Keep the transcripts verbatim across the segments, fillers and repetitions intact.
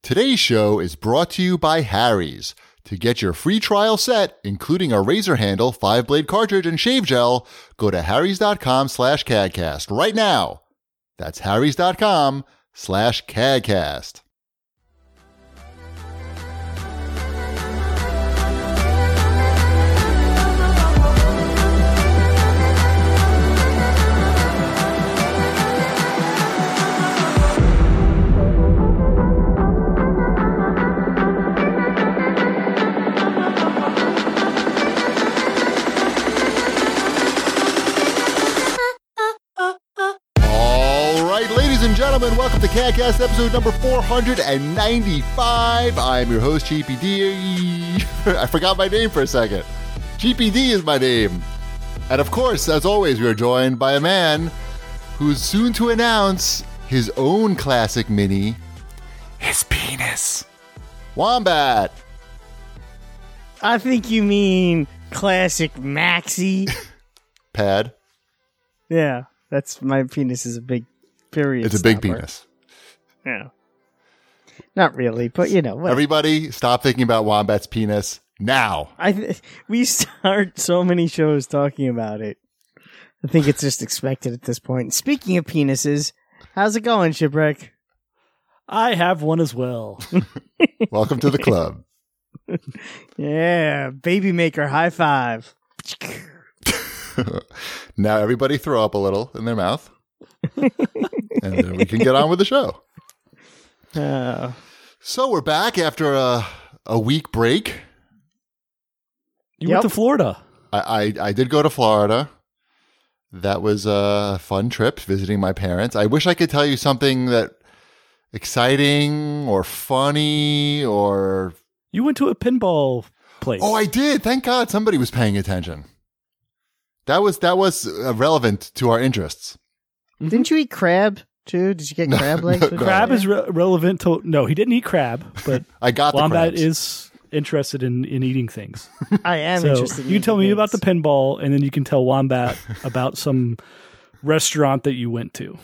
Today's show is brought to you by Harry's. To get your free trial set, including a razor handle, five-blade cartridge, and shave gel, go to harrys.com slash cadcast right now. That's harrys.com slash cadcast. Gentlemen, welcome to CADcast episode number four hundred ninety-five. I'm your host, G P D. I forgot my name for a second. G P D is my name. And of course, as always, we are joined by a man who's soon to announce his own classic mini, his penis. Wombat. I think you mean classic maxi. Pad. Yeah, that's my penis is a big period. It's a big stopper. penis. Yeah. Not really, but you know. What? Everybody, stop thinking about Wombat's penis now. I th- we start so many shows talking about it. I think it's just expected at this point. Speaking of penises, how's it going, Shipwreck? I have one as well. Welcome to the club. Yeah, baby maker, high five. Now everybody throw up a little in their mouth. And then we can get on with the show. Uh, so we're back after a, a week break. You Yep. went to Florida. I, I, I did go to Florida. That was a fun trip, visiting my parents. I wish I could tell you something that exciting or funny or... You went to a pinball place. Oh, I did. Thank God somebody was paying attention. That was that was uh, relevant to our interests. Didn't you eat crab too? Did you get crab legs? no, with no. Crab that? is re- relevant to... No, he didn't eat crab, but I got the Wombat crabs. is interested in, in eating things. I am so interested. In you tell me eating about the things. pinball, and then you can tell Wombat about some restaurant that you went to.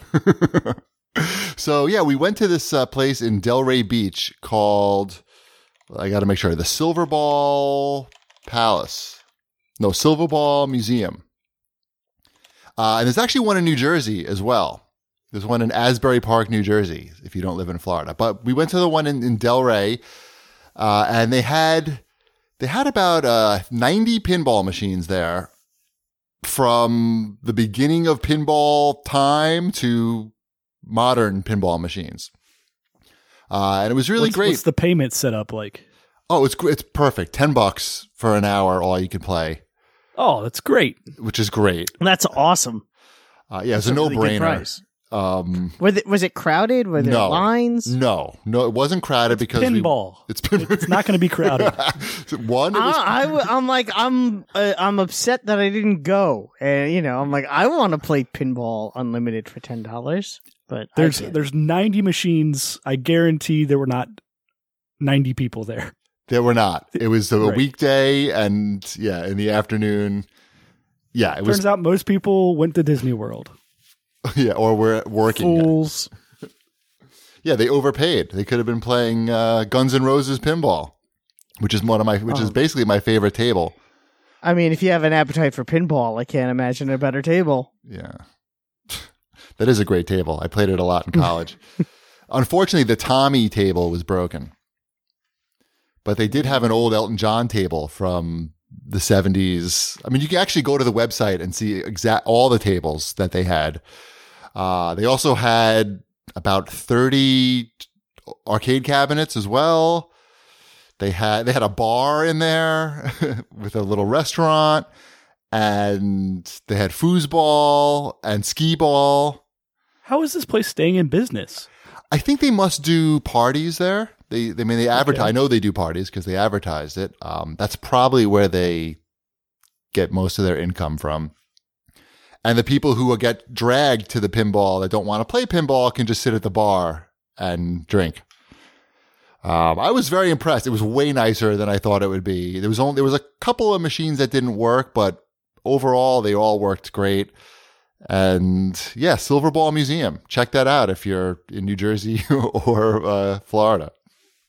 So, yeah, we went to this uh, place in Delray Beach called, I got to make sure, the Silver Ball Palace. No, Silver Ball Museum. Uh, and there's actually one in New Jersey as well. There's one in Asbury Park, New Jersey, if you don't live in Florida. But we went to the one in, in Delray, uh, and they had they had about uh, ninety pinball machines there from the beginning of pinball time to modern pinball machines. Uh, and it was really what's, great. What's the payment set up like? Oh, it's it's perfect. Ten bucks for an hour, all you can play, Oh, that's great. which is great. That's awesome. Uh, yeah, it's That's a really good no-brainer. price. Um, Was it, was it crowded? Were there No. lines? no, no, it wasn't crowded because we- Pinball. it's pin- It's not going to be crowded. one. It was, I, I, w- I'm like, I'm, uh, I'm upset that I didn't go. And, you know, I'm like, I want to play pinball unlimited for ten dollars. But I There's can't. there's ninety machines. I guarantee there were not ninety people there. there were not. It was a Right. weekday, and yeah, in the afternoon. Yeah, it was. Turns out most people went to Disney World. Yeah, or we're working. Fools. Yeah, they overpaid. They could have been playing uh, Guns N' Roses pinball, which is one of my, which is Oh. basically my favorite table. I mean, if you have an appetite for pinball, I can't imagine a better table. Yeah. That is a great table. I played it a lot in college. Unfortunately, the Tommy table was broken. But they did have an old Elton John table from the seventies. I mean, you can actually go to the website and see exact all the tables that they had. Uh, they also had about thirty arcade cabinets as well. They had they had a bar in there with a little restaurant, and they had foosball and skee ball. How is this place staying in business? I think they must do parties there. They, they I mean, they advertise. Okay. I know they do parties because they advertised it. Um, that's probably where they get most of their income from. And the people who get dragged to the pinball that don't want to play pinball can just sit at the bar and drink. Um, I was very impressed. It was way nicer than I thought it would be. There was only there was a couple of machines that didn't work, but overall they all worked great. And yeah, Silver Ball Museum. Check that out if you're in New Jersey or uh, Florida.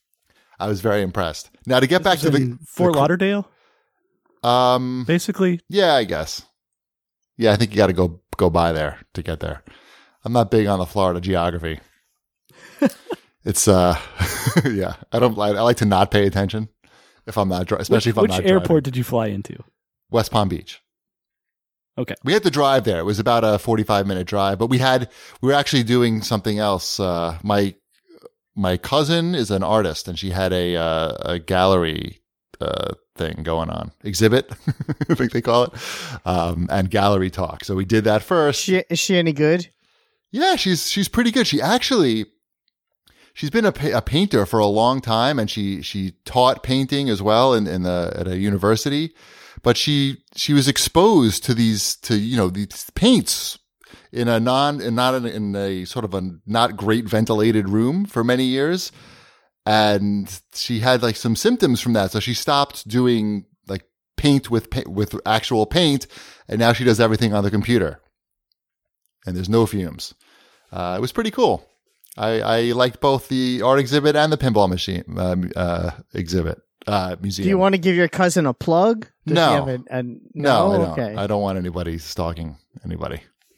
I was very impressed. Now to get back to the In Fort the- Lauderdale, Um, basically. yeah, I guess. Yeah, I think you got to go go by there to get there. I'm not big on the Florida geography. It's uh, yeah. I don't. I, I like to not pay attention if I'm not, dri- especially which, if I'm which not airport driving. did you fly into? West Palm Beach. Okay. We had to drive there. It was about a forty-five minute drive, but we had we were actually doing something else. Uh, my my cousin is an artist, and she had a uh, a gallery uh, thing going on, exhibit, I think they call it, um, and gallery talk. So we did that first. She, is she any good? Yeah, she's she's pretty good. She actually she's been a, pa- a painter for a long time, and she she taught painting as well in in the at a university. But she she was exposed to these to you know these paints in a non in not in, in a sort of a not great ventilated room for many years, and she had like some symptoms from that. So she stopped doing like paint with pa- with actual paint, and now she does everything on the computer. And there's no fumes. Uh, it was pretty cool. I, I liked both the art exhibit and the pinball machine um, uh, exhibit uh, museum. Do you want to give your cousin a plug? Does No. she have a, a, No, no. I don't. Okay. I don't want anybody stalking anybody.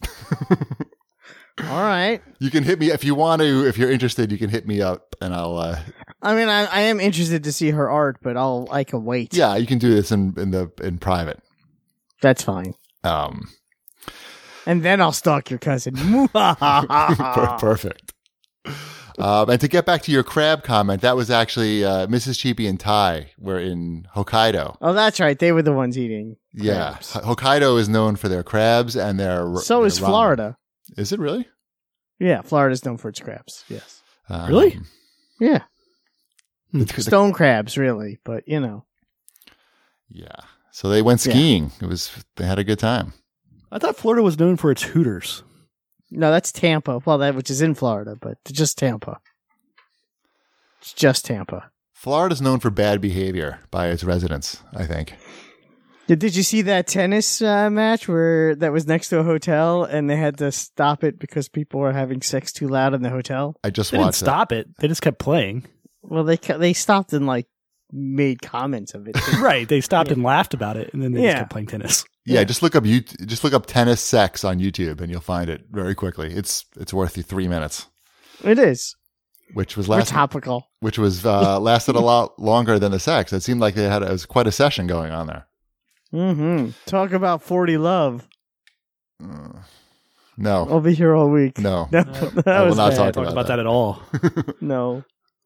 All right. You can hit me if you want to. If you're interested, you can hit me up, and I'll. Uh, I mean, I, I am interested to see her art, but I'll I can wait. yeah, you can do this in in the in private. That's fine. Um, And then I'll stalk your cousin. per- perfect. Um, and to get back to your crab comment, that was actually uh, Missus Cheapy and Ty were in Hokkaido. Oh, that's right. They were the ones eating. Yeah, crabs. H- Hokkaido is known for their crabs and their. So their is ramen. Florida. Is it really? Yeah, Florida's known for its crabs. Yes. Um, Really? Yeah. the- the- Stone crabs, really, but you know. yeah. So they went Yeah. skiing. It was. They had a good time. I thought Florida was known for its Hooters. No, that's Tampa. Well, that which is in Florida, but just Tampa. It's just Tampa. Florida's known for bad behavior by its residents, I think. Did, did you see that tennis uh, match where that was next to a hotel and they had to stop it because people were having sex too loud in the hotel? I just They didn't watched that. stop it. They just kept playing. Well, they ca- they stopped and like made comments of it. Right. They stopped Yeah. and laughed about it, and then they Yeah. just kept playing tennis. Yeah, Yeah. just look up you just look up tennis sex on YouTube and you'll find it very quickly. It's it's worth you three minutes, It is. which was We're last topical. which was uh, lasted a lot longer than the sex. It seemed like they had it was quite a session going on there. Mm-hmm. Talk about forty love. Uh, no, I'll be here all week. no. No, I that will was not bad. talk Talk about about that. that at all. No.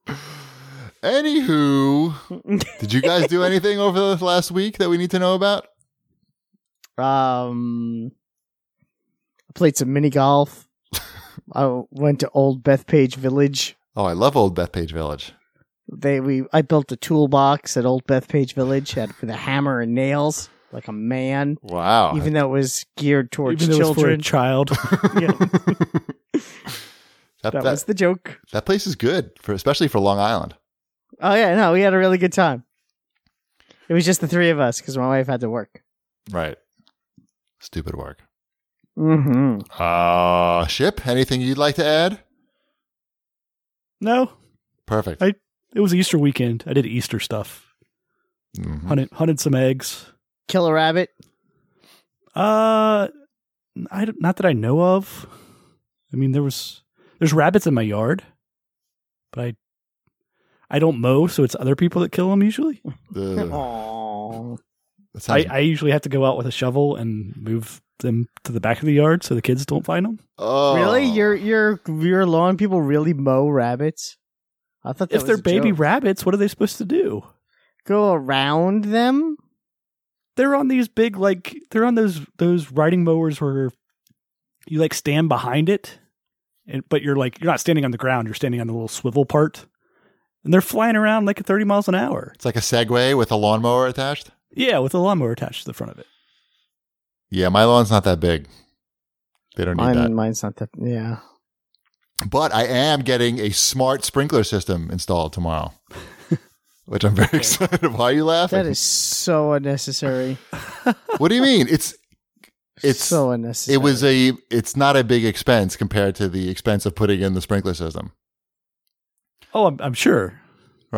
Anywho, did you guys do anything over the last week that we need to know about? Um, I played some mini golf. I went to Old Bethpage Village. Oh, I love Old Bethpage Village. They we I built a toolbox at Old Bethpage Village had with a hammer and nails like a man, Wow. even though it was geared towards Even though it was for a children. child. Yeah, that, that that, was the joke. that place is good, for especially for Long Island. Oh yeah, no, we had a really good time. It was just the three of us because my wife had to work. Right. Stupid work. Mm-hmm. Uh, Ship, anything you'd like to add? No, Perfect. I- it was Easter weekend. I did Easter stuff. Mhm. Hunted, hunted some eggs. Kill a rabbit. Uh, I don't- not that I know of. I mean, there was there's rabbits in my yard, but I I don't mow, so it's other people that kill them usually. Ugh. Aww. That I, sounds- I usually have to go out with a shovel and move them to the back of the yard so the kids don't find them. oh. Really, your your your lawn people really mow rabbits? I thought that If was they're a baby joke. rabbits, what are they supposed to do? Go around them. They're on these big, like they're on those those riding mowers where you like stand behind it, and but you're like you're not standing on the ground. You're standing on the little swivel part, and they're flying around like at thirty miles an hour. It's like a Segway with a lawnmower attached? Yeah, with a lawnmower attached to the front of it. Yeah, my lawn's not that big. They don't need Mine, that. mine's not that. Yeah. But I am getting a smart sprinkler system installed tomorrow, which I'm very excited. Why are you laughing? That is so unnecessary. What do you mean? It's it's so unnecessary. it was a it's not a big expense compared to the expense of putting in the sprinkler system. Oh, I'm, I'm sure. Right.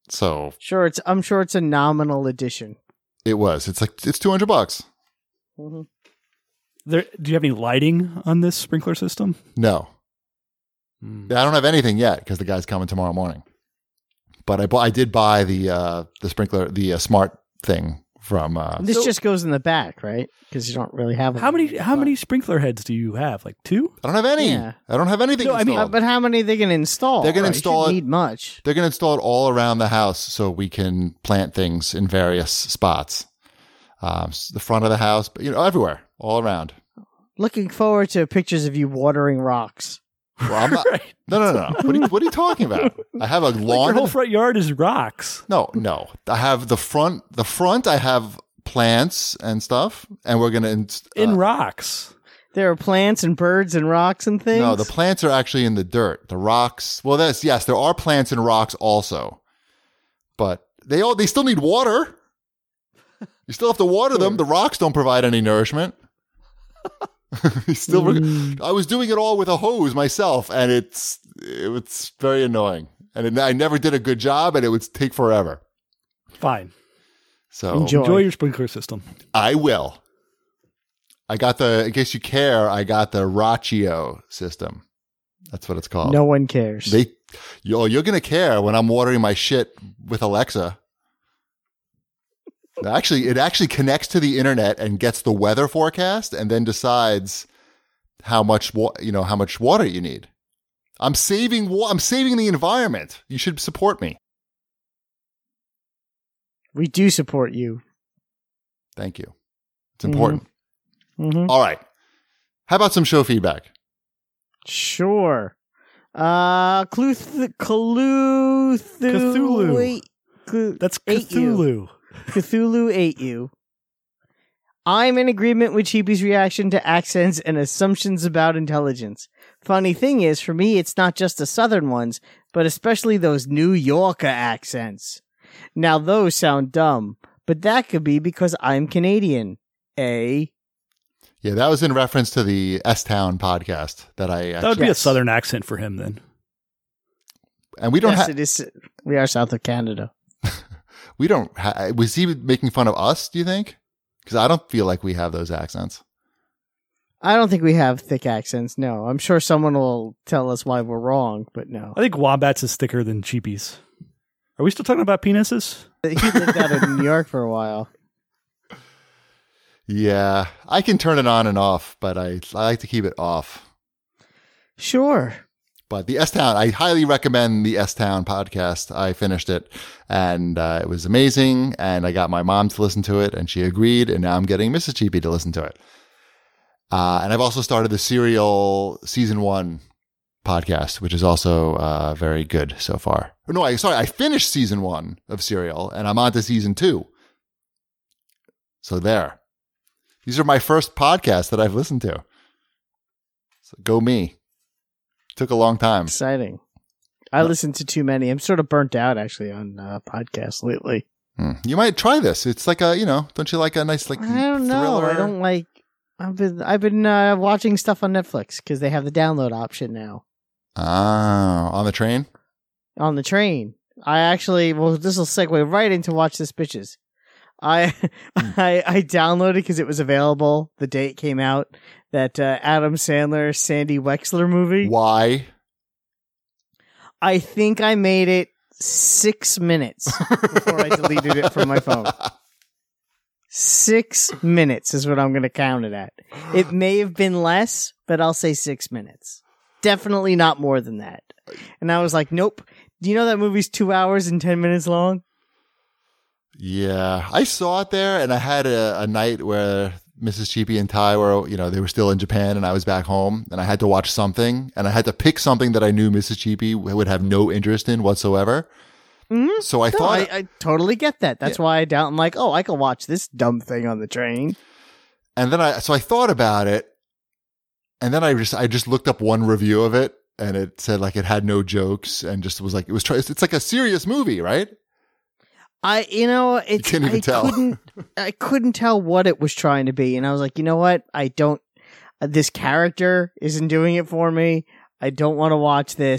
So Sure, it's. I'm sure it's a nominal addition. it was. It's like it's two hundred bucks. Mm-hmm. There, do you have any lighting on this sprinkler system? No, Hmm. I don't have anything yet because the guy's coming tomorrow morning. But I bu- I did buy the uh, the sprinkler, the uh, smart thing from. Uh, This So- just goes in the back, right? Because you don't really have. How many them. how many sprinkler heads do you have? Like two? I don't have any. Yeah. I don't have anything No, I mean- Uh, installed. but how many are they going to install? They're gonna right? You install shouldn't it- Need much. They're going to install it all around the house so we can plant things in various spots. Um, s- the front of the house, but you know, everywhere, all around. Looking forward to pictures of you watering rocks. Well, I'm not, Right. no, no, no. no. What are, you, what are you talking about? I have a Like lawn. your whole front yard is rocks. no, no. I have the front. The front. I have plants and stuff, and we're going to. Inst- In uh, rocks. There are plants and birds and rocks and things. no, the plants are actually in the dirt. The rocks. Well, that's yes. There are plants and rocks also, but they all they still need water. You still have to water them. The rocks don't provide any nourishment. You still, Mm. I was doing it all with a hose myself, and it's it was very annoying, and it, I never did a good job, and it would take forever. Fine. So Enjoy. Enjoy your sprinkler system. I will. I got the. In case you care, I got the Rachio system. That's what it's called. No one cares. They, yo, you're gonna care when I'm watering my shit with Alexa. Actually, it actually connects to the internet and gets the weather forecast, and then decides how much wa- you know how much water you need. I'm saving. Wa- I'm saving the environment. You should support me. we do support you. Thank you. It's important. Mm-hmm. All right. How about some show feedback? Sure. Uh, Cluth- Cthulhu. Cthulhu. Wait, Cth- That's Ate you. Cthulhu. Cthulhu ate you. I'm in agreement with Cheapy's reaction to accents and assumptions about intelligence. Funny thing is, for me, it's not just the southern ones, but especially those New Yorker accents. Now, those sound dumb, but that could be because I'm Canadian. Eh? Yeah, that was in reference to the S-Town podcast that I. That would Actually, be a Yes. southern accent for him then. and we don't Yes, have. it is. We are south of Canada. We don't. Ha- was he making fun of us? Do you think? Because I don't feel like we have those accents. I don't think we have thick accents. No, I'm sure someone will tell us why we're wrong, but no. I think Wombats is thicker than Cheapies. Are we still talking about penises? He lived out in New York for a while. Yeah, I can turn it on and off, but I I like to keep it off. Sure. But the S-Town, I highly recommend the S-Town podcast. I finished it, and uh, it was amazing. And I got my mom to listen to it, and she agreed. And now I'm getting Missus Cheapy to listen to it. Uh, and I've also started the Serial Season One podcast, which is also uh, very good so far. No, I sorry, I finished Season One of Serial, and I'm on to Season Two. So there, these are my first podcasts that I've listened to. So go me. Took a long time. Exciting. I listened to too many. I'm sort of burnt out actually on uh, podcasts lately. Hmm. You might try this. It's like a, you know, don't you like a nice like I don't know. thriller? I don't like. I've been I've been uh, watching stuff on Netflix because they have the download option now Ah, on the train. on the train. I actually well, this will segue right into Watch This Bitches. I I I downloaded because it was available the day it came out. That uh, Adam Sandler Sandy Wexler movie. Why? I think I made it six minutes before I deleted it from my phone. Six minutes is what I'm going to count it at. It may have been less, but I'll say six minutes. Definitely not more than that. And I was like, nope. Do you know that movie's two hours and ten minutes long? Yeah, I saw it there, and I had a, a night where Missus Cheapy and Ty were, you know, they were still in Japan, and I was back home, and I had to watch something, and I had to pick something that I knew Missus Cheapy would have no interest in whatsoever. Mm-hmm. So I No, thought, I, I totally get that. That's why I doubt. I'm like, oh, I can watch this dumb thing on the train. and then I, so I thought about it, and then I just, I just looked up one review of it, and it said like it had no jokes, and just was like, it was, try- it's like a serious movie, right? I, you know, it's can't even I tell. couldn't, I couldn't tell what it was trying to be, and I was like, you know what? I don't. Uh, this character isn't doing it for me. I don't want to watch this.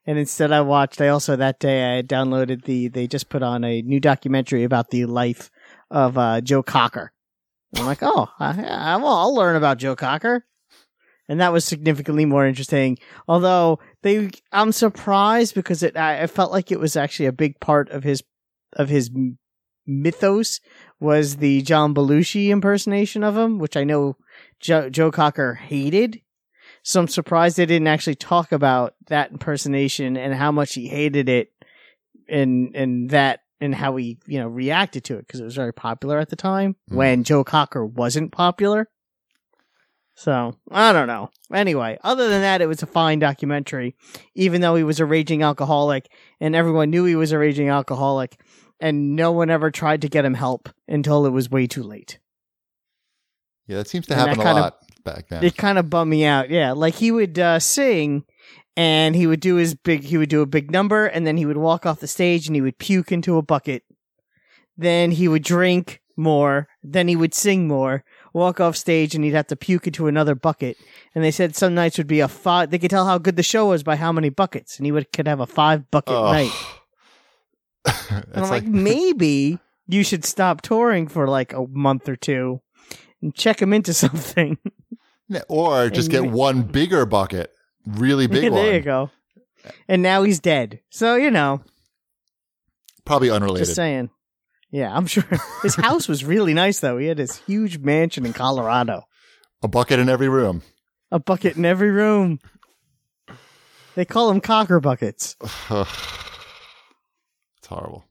And instead I watched, I also that day I had downloaded the, they just put on a new documentary about the life of uh, Joe Cocker. I'm like, oh, I, I, well, I'll learn about Joe Cocker. And that was significantly more interesting. Although they, I'm surprised because it, I, I felt like it was actually a big part of his, of his mythos was the John Belushi impersonation of him, which I know Joe, Joe Cocker hated. So I'm surprised they didn't actually talk about that impersonation and how much he hated it, and and that and how he you know reacted to it because it was very popular at the time mm. when Joe Cocker wasn't popular. So I don't know. Anyway, other than that, it was a fine documentary, even though he was a raging alcoholic and everyone knew he was a raging alcoholic, and no one ever tried to get him help until it was way too late. Yeah, that seems to happen a lot. Of, back then. It kind of bummed me out. Yeah, like he would uh, sing, and he would do his big. He would do a big number, and then he would walk off the stage, and he would puke into a bucket. Then he would drink more. Then he would sing more. Walk off stage, and he'd have to puke into another bucket. And they said some nights would be a five. They could tell how good the show was by how many buckets, and he would could have a five bucket oh. night. And I'm like, like maybe you should stop touring for like a month or two and check him into something. Or just get one bigger bucket, really big yeah, one. There you go. And now he's dead. So, you know. Probably unrelated. Just saying. Yeah, I'm sure. His house was really nice, though. He had this huge mansion in Colorado. A bucket in every room. A bucket in every room. They call them Cocker buckets. It's horrible.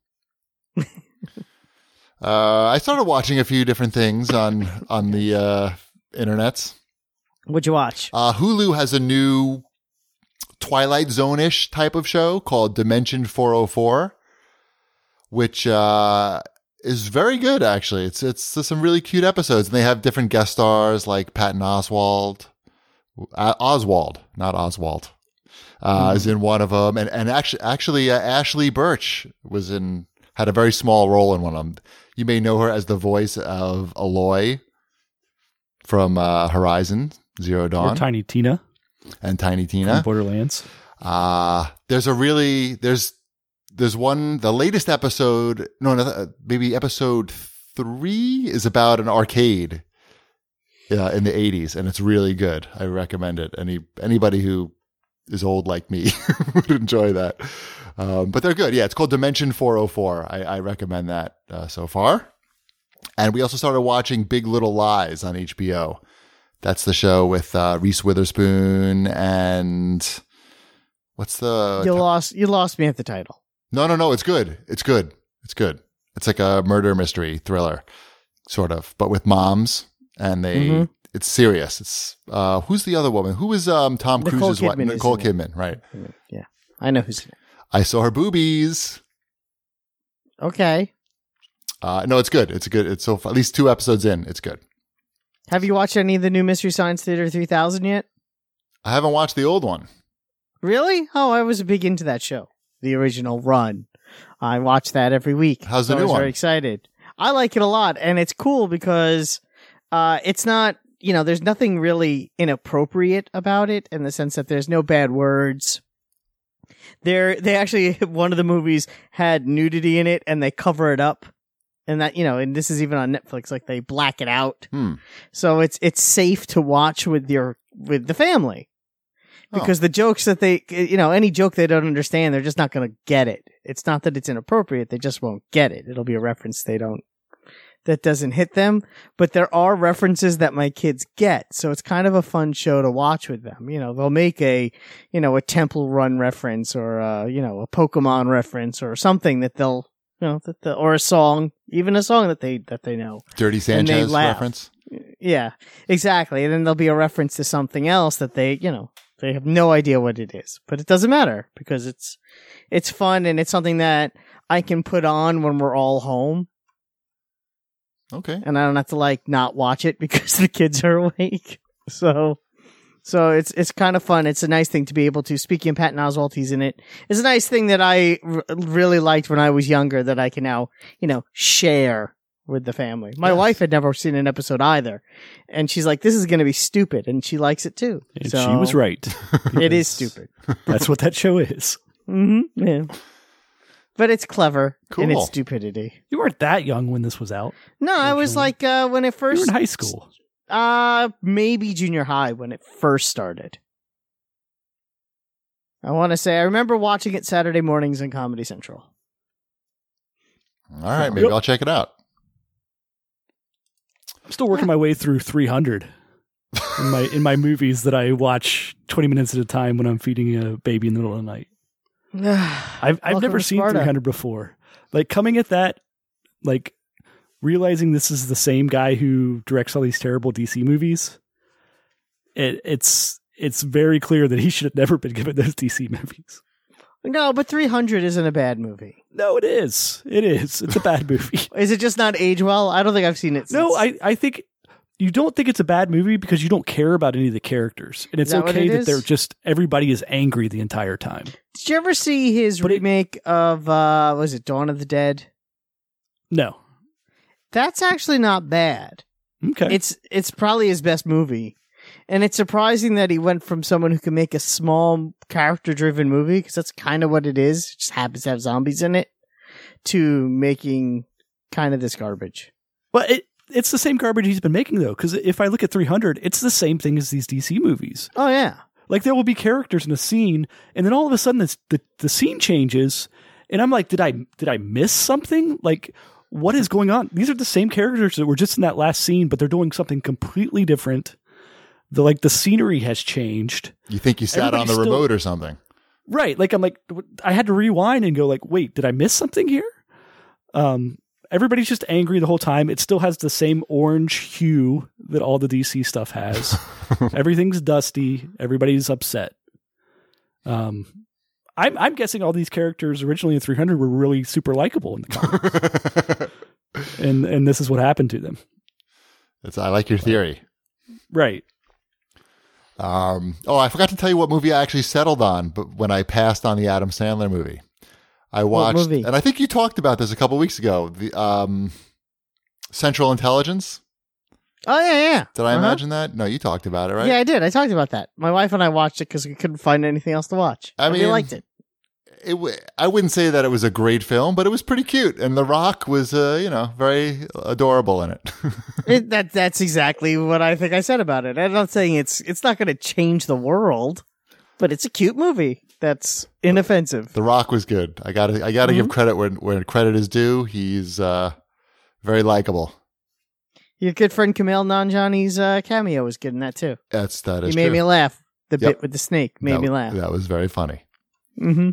uh, I started watching a few different things on, on the uh, internets. What'd you watch? Uh, Hulu has a new Twilight Zone-ish type of show called Dimension four oh four, which uh, is very good, actually. It's it's some really cute episodes, and they have different guest stars like Patton Oswalt, uh, Oswald, not Oswald, uh, mm. is in one of them, and and actually actually uh, Ashley Birch was in had a very small role in one of them. You may know her as the voice of Aloy from uh, Horizon Zero Dawn. Or Tiny Tina. And Tiny Tina. From Borderlands. Uh, there's a really, there's, there's one, the latest episode, no, no maybe episode three is about an arcade uh, in the eighties, and it's really good. I recommend it. Any, anybody who is old like me would enjoy that. Um, but they're good. Yeah, it's called Dimension four oh four. I, I recommend that uh, so far. And we also started watching Big Little Lies on H B O. That's the show with uh, Reese Witherspoon and what's the... You lost You lost me at the title. No, no, no. It's good. It's good. It's good. It's like a murder mystery thriller, sort of, but with moms. And they... Mm-hmm. It's serious. It's uh, who's the other woman? Who is um, Tom Nicole Cruise's wife? Kidman Nicole Kidman, right? Yeah. I know who's in it. I saw her boobies. Okay. Uh, no, it's good. It's good. It's so far, at least two episodes in. It's good. Have you watched any of the new Mystery Science Theater three thousand yet? I haven't watched the old one. Really? Oh, I was big into that show. The original run. I watch that every week. How's the so new I was one? Very excited. I like it a lot, and it's cool because uh, it's not, you know, there's nothing really inappropriate about it in the sense that there's no bad words. There, they actually, one of the movies had nudity in it, and they cover it up. And that, you know, and this is even on Netflix, like they black it out. Hmm. So it's it's safe to watch with your with the family. Because oh. the jokes that they, you know, any joke they don't understand, they're just not going to get it. It's not that it's inappropriate, they just won't get it. It'll be a reference they don't, that doesn't hit them. But there are references that my kids get. So it's kind of a fun show to watch with them. You know, they'll make a, you know, a Temple Run reference or, a, you know, a Pokemon reference or something that they'll, you know, that the, or a song, even a song that they, that they know. Dirty Sanchez reference. Yeah, exactly. And then there'll be a reference to something else that they, you know, they have no idea what it is, but it doesn't matter because it's, it's fun and it's something that I can put on when we're all home. Okay. And I don't have to like not watch it because the kids are awake. So, so it's, it's kind of fun. It's a nice thing to be able to, speaking of Patton Oswalt, he's in it. It's a nice thing that I r- really liked when I was younger that I can now, you know, share with the family. My yes. wife had never seen an episode either. And she's like, this is going to be stupid. And she likes it too. And so she was right. It is stupid. That's what that show is. Mm-hmm. Yeah. But it's clever in Cool. its stupidity. You weren't that young when this was out. No, I was Originally. like uh, when it You were first in high school. Uh, maybe junior high when it first started. I want to say I remember watching it Saturday mornings on Comedy Central. All right, maybe Yep. I'll check it out. I'm still working my way through three hundred in my in my movies that I watch twenty minutes at a time when I'm feeding a baby in the middle of the night. I've I've Welcome never to seen Sparta. three hundred before. Like coming at that, like realizing this is the same guy who directs all these terrible D C movies. It, it's it's very clear that he should have never been given those D C movies. No, but three hundred isn't a bad movie. No, it is. It is. It's a bad movie. Is it just not age well? I don't think I've seen it since. No, I, I think you don't think it's a bad movie because you don't care about any of the characters. And it's that what okay it that is? they're just, everybody is angry the entire time. Did you ever see his But it- remake of, uh, was it Dawn of the Dead? No. That's actually not bad. Okay. It's it's probably his best movie. And it's surprising that he went from someone who can make a small character-driven movie, because that's kind of what it is, it just happens to have zombies in it, to making kind of this garbage. But it, it's the same garbage he's been making, though, because if I look at three hundred, it's the same thing as these D C movies. Oh, yeah. Like, there will be characters in a scene, and then all of a sudden this, the, the scene changes, and I'm like, did I did I miss something? Like, what is going on? These are the same characters that were just in that last scene, but they're doing something completely different. The like the scenery has changed. You think you sat on the Everybody's still- remote or something? Right. Like I'm like I had to rewind and go like, wait, did I miss something here? Um everybody's just angry the whole time. It still has the same orange hue that all the D C stuff has. Everything's dusty. Everybody's upset. Um I'm I'm guessing all these characters originally in three hundred were really super likable in the comics. and and this is what happened to them. That's, I like your theory. Right. Um, oh, I forgot to tell you what movie I actually settled on, but when I passed on the Adam Sandler movie, I watched, movie? and I think you talked about this a couple weeks ago. The um, Central Intelligence. Oh, yeah, yeah. Did I Uh-huh. imagine that? No, you talked about it, right? Yeah, I did. I talked about that. My wife and I watched it because we couldn't find anything else to watch. I And we mean- liked it. It, w- I wouldn't say that it was a great film, but it was pretty cute, and The Rock was, uh, you know, very adorable in it. it that that's exactly what I think I said about it. I'm not saying it's it's not going to change the world, but it's a cute movie that's inoffensive. The Rock was good. I got to I got to give Mhm. credit where where credit is due. He's uh, very likable. Your good friend Kumail Nanjiani's uh, cameo was good in that too. That's that He is made true. me laugh. The Yep. bit with the snake made that, me laugh. That was very funny. Mm-hmm.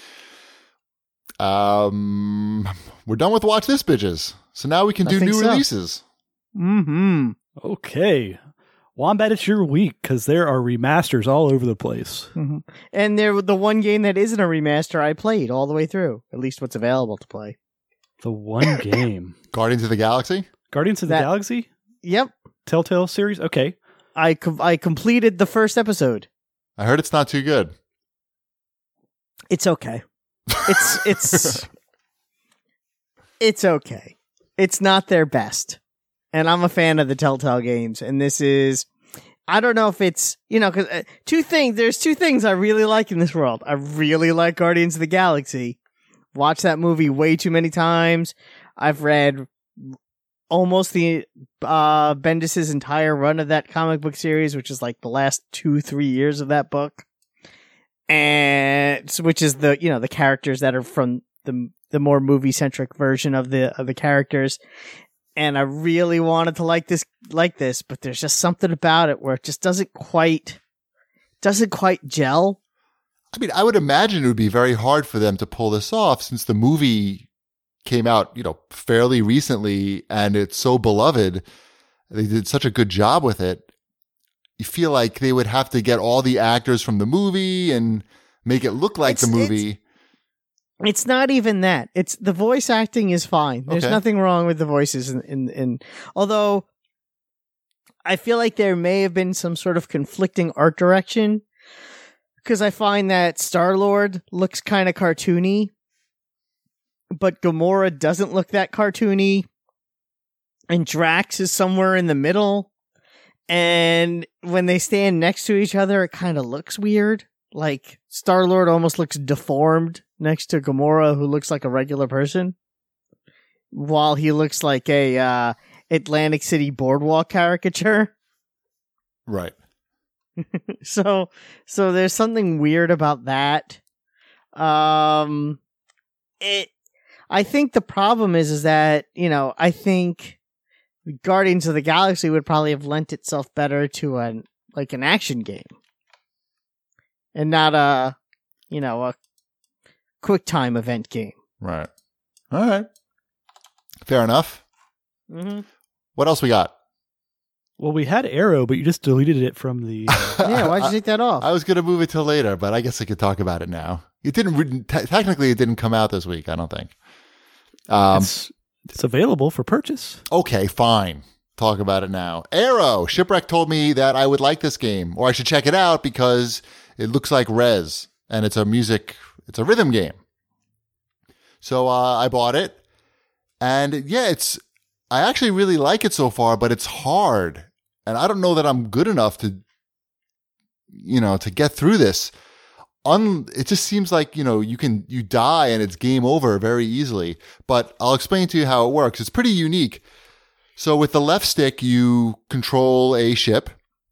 Um, we're done with Watch This, bitches. So now we can I do think new so. releases. Mm-hmm. Okay. Wombat, it's your week because there are remasters all over the place. Mm-hmm. And there, the one game that isn't a remaster, I played all the way through. At least what's available to play. The one game. Guardians of the Galaxy. Guardians of the That- Galaxy? Yep, Telltale series? Okay. I com- I completed the first episode. I heard it's not too good. It's okay. It's it's it's okay. It's not their best, and I'm a fan of the Telltale games. And this is, I don't know if it's, you know, because uh, two things. There's two things I really like in this world. I really like Guardians of the Galaxy. Watched that movie way too many times. I've read almost the uh Bendis's entire run of that comic book series, which is like the last two three years of that book. And which is the, you know, the characters that are from the the more movie centric version of the of the characters. And I really wanted to like this like this, but there's just something about it where it just doesn't quite doesn't quite gel. I mean, I would imagine it would be very hard for them to pull this off since the movie came out, you know, fairly recently and it's so beloved. They did such a good job with it. You feel like they would have to get all the actors from the movie and make it look like It's- the movie. It's not even that. It's the voice acting is fine. There's Okay. nothing wrong with the voices in, in, in although I feel like there may have been some sort of conflicting art direction because I find that Star-Lord looks kind of cartoony, but Gamora doesn't look that cartoony, and Drax is somewhere in the middle, and when they stand next to each other, it kind of looks weird. like Star-Lord almost looks deformed next to Gamora, who looks like a regular person, while he looks like a uh, Atlantic City boardwalk caricature. Right. so, so there's something weird about that. Um, it. I think the problem is, is that, you know, I think Guardians of the Galaxy would probably have lent itself better to an like an action game, and not a, you know, a quick time event game. Right. All right. Fair enough. Mm-hmm. What else we got? Well, we had Arrow, but you just deleted it from the. Uh... Yeah, why'd you take that off? I was going to move it till later, but I guess I could talk about it now. It didn't. Re- te- technically, it didn't come out this week. I don't think. Um, it's, it's available for purchase. Okay, fine. Talk about it now. Arrow. Shipwreck told me that I would like this game, or I should check it out because it looks like Rez, and it's a music, it's a rhythm game. So uh, I bought it, and yeah, it's. I actually really like it so far, but it's hard, and I don't know that I'm good enough to, you know, to get through this. Un, it just seems like, you know, you can, you die and it's game over very easily, but I'll explain to you how it works. It's pretty unique. So with the left stick, you control a ship,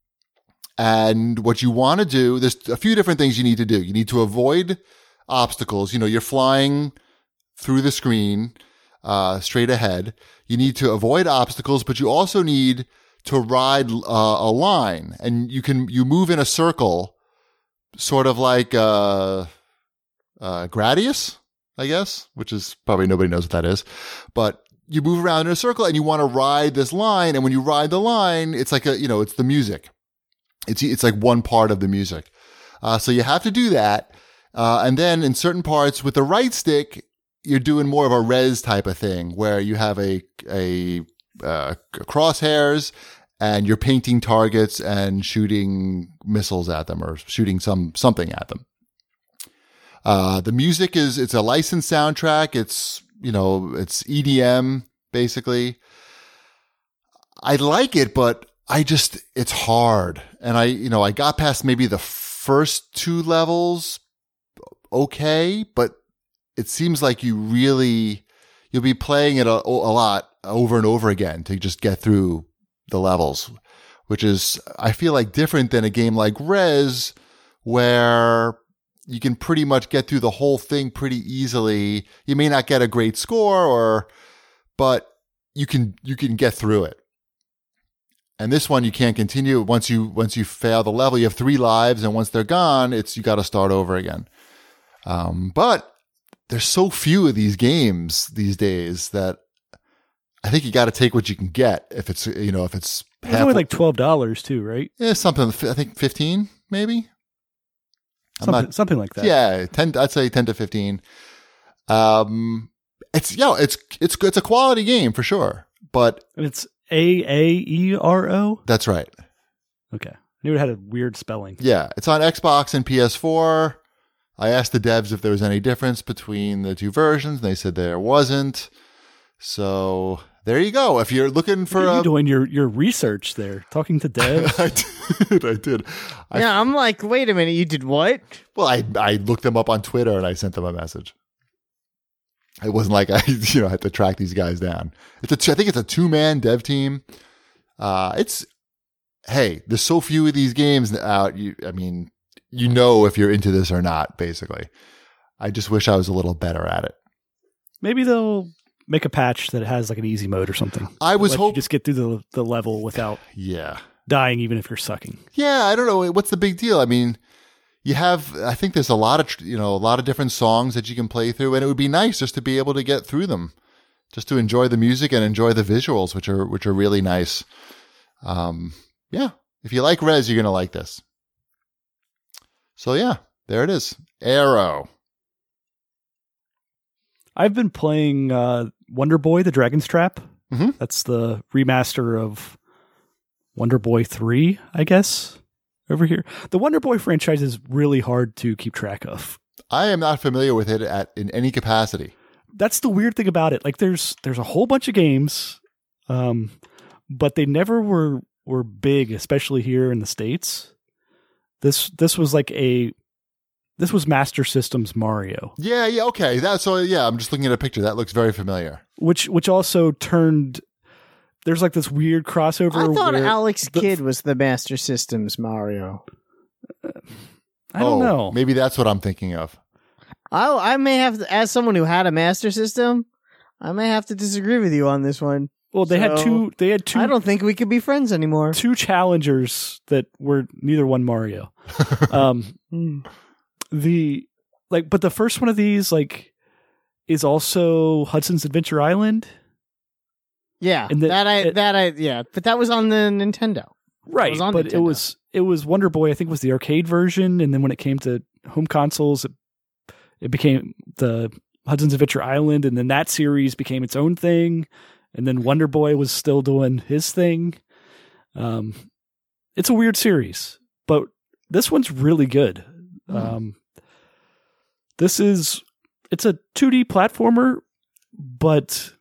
and what you want to do, there's a few different things you need to do. You need to avoid obstacles. You know, you're flying through the screen, uh, straight ahead. You need to avoid obstacles, but you also need to ride uh, a line, and you can, you move in a circle, sort of like uh, uh, Gradius, I guess, which is probably nobody knows what that is. But you move around in a circle and you want to ride this line. And when you ride the line, it's like a, you know, it's the music. It's it's like one part of the music. Uh, so you have to do that. Uh, and then in certain parts with the right stick, you're doing more of a res type of thing where you have a, a, uh, crosshairs, and you're painting targets and shooting missiles at them or shooting some something at them. Uh, the music is, it's a licensed soundtrack. It's, you know, it's E D M, basically. I like it, but I just, it's hard. And I, you know, I got past maybe the first two levels okay, but it seems like you really, you'll be playing it a, a lot over and over again to just get through the levels, which is, I feel like, different than a game like Rez, where you can pretty much get through the whole thing pretty easily. You may not get a great score, or, but you can, you can get through it. And this one, you can't continue. Once you, once you fail the level, you have three lives, and once they're gone, it's, you got to start over again. Um, but there's so few of these games these days that I think you got to take what you can get. If it's, you know, if it's it's only like twelve dollars too, right? Yeah, something. I think fifteen, maybe. I'm something, not, something like that. Yeah, ten. I'd say ten to fifteen. Um, it's yeah, it's it's it's a quality game for sure, but and it's A A E R O. That's right. Okay, I knew it had a weird spelling. Yeah, it's on Xbox and P S four. I asked the devs if there was any difference between the two versions, and they said there wasn't. So there you go. If you're looking for what are you a doing your your research there, talking to devs. I did. I did. I, yeah, I'm like, wait a minute, you did what? Well, I I looked them up on Twitter and I sent them a message. It wasn't like I you know had to track these guys down. It's a two, I think it's a two man dev team. Uh, it's hey, there's so few of these games out. You, I mean, you know if you're into this or not. Basically, I just wish I was a little better at it. Maybe they'll make a patch that has like an easy mode or something. I was hoping just get through the the level without yeah dying, even if you're sucking. Yeah, I don't know what's the big deal. I mean, you have I think there's a lot of you know a lot of different songs that you can play through, and it would be nice just to be able to get through them, just to enjoy the music and enjoy the visuals, which are which are really nice. Um, yeah, if you like Rez, you're gonna like this. So yeah, there it is, Arrow. I've been playing uh, Wonder Boy: The Dragon's Trap. Mm-hmm. That's the remaster of Wonder Boy three, I guess, over here. The Wonder Boy franchise is really hard to keep track of. I am not familiar with it at in any capacity. That's the weird thing about it. Like, there's there's a whole bunch of games, um, but they never were were big, especially here in the States. This this was like a this was Master System's Mario, Yeah, yeah, okay. That's so. Yeah, I'm just looking at a picture. That looks very familiar. which which also turned. There's like this weird crossover. I thought where Alex the- Kidd was the Master System's Mario. I don't Oh, know. Maybe that's what I'm thinking of. I I may have to, as someone who had a Master System, I may have to disagree with you on this one. Well, they had So, two. They had two. I don't think we could be friends anymore. two challengers that were neither one Mario. um, Hmm. the like, but the first one of these like is also Hudson's Adventure Island, Yeah, And the- that I it- that I yeah, but that was on the Nintendo. right? was on But it Nintendo. was it was Wonder Boy. I think was the arcade version, and then when it came to home consoles, it, it became the Hudson's Adventure Island, and then that series became its own thing, and then Wonder Boy was still doing his thing. Um, it's a weird series, but this one's really good. Hmm. Um, this is it's a two D platformer, but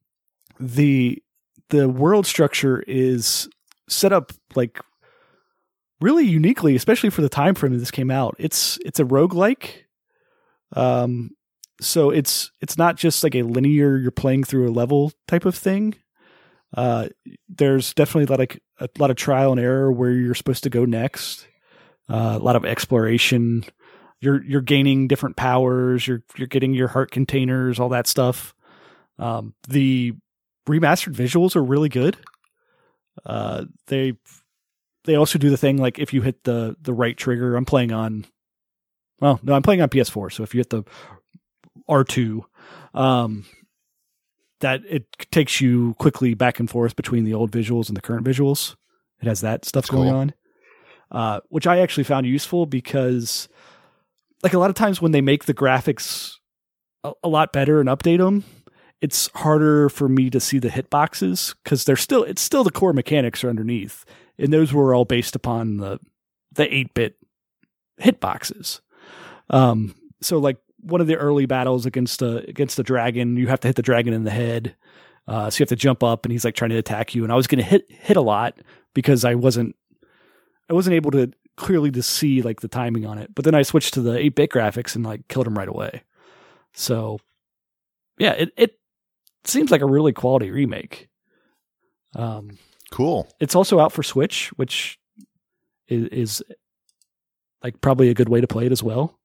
the the world structure is set up like really uniquely, especially for the time frame that this came out. It's it's a roguelike. Um so it's it's not just like a linear you're playing through a level type of thing. Uh there's definitely like a lot of trial and error where you're supposed to go next. Uh, a lot of exploration. You're you're gaining different powers, you're you're getting your heart containers, all that stuff. Um the remastered visuals are really good. Uh, they they also do the thing like if you hit the the right trigger. I'm playing on, well, no, I'm playing on P S four. So if you hit the R two, um, that it takes you quickly back and forth between the old visuals and the current visuals. It has that stuff That's going cool. on, uh, which I actually found useful because, like a lot of times when they make the graphics a, a lot better and update them, it's harder for me to see the hitboxes because they're still it's still the core mechanics are underneath, and those were all based upon the the eight bit hitboxes. Um, so like one of the early battles against a against a dragon, you have to hit the dragon in the head. Uh, so you have to jump up, and he's like trying to attack you. And I was going to hit hit a lot because I wasn't I wasn't able to clearly to see like the timing on it. But then I switched to the eight bit graphics and like killed him right away. So yeah, it it seems like a really quality remake. Um, Cool. it's also out for Switch, which is, is like probably a good way to play it as well.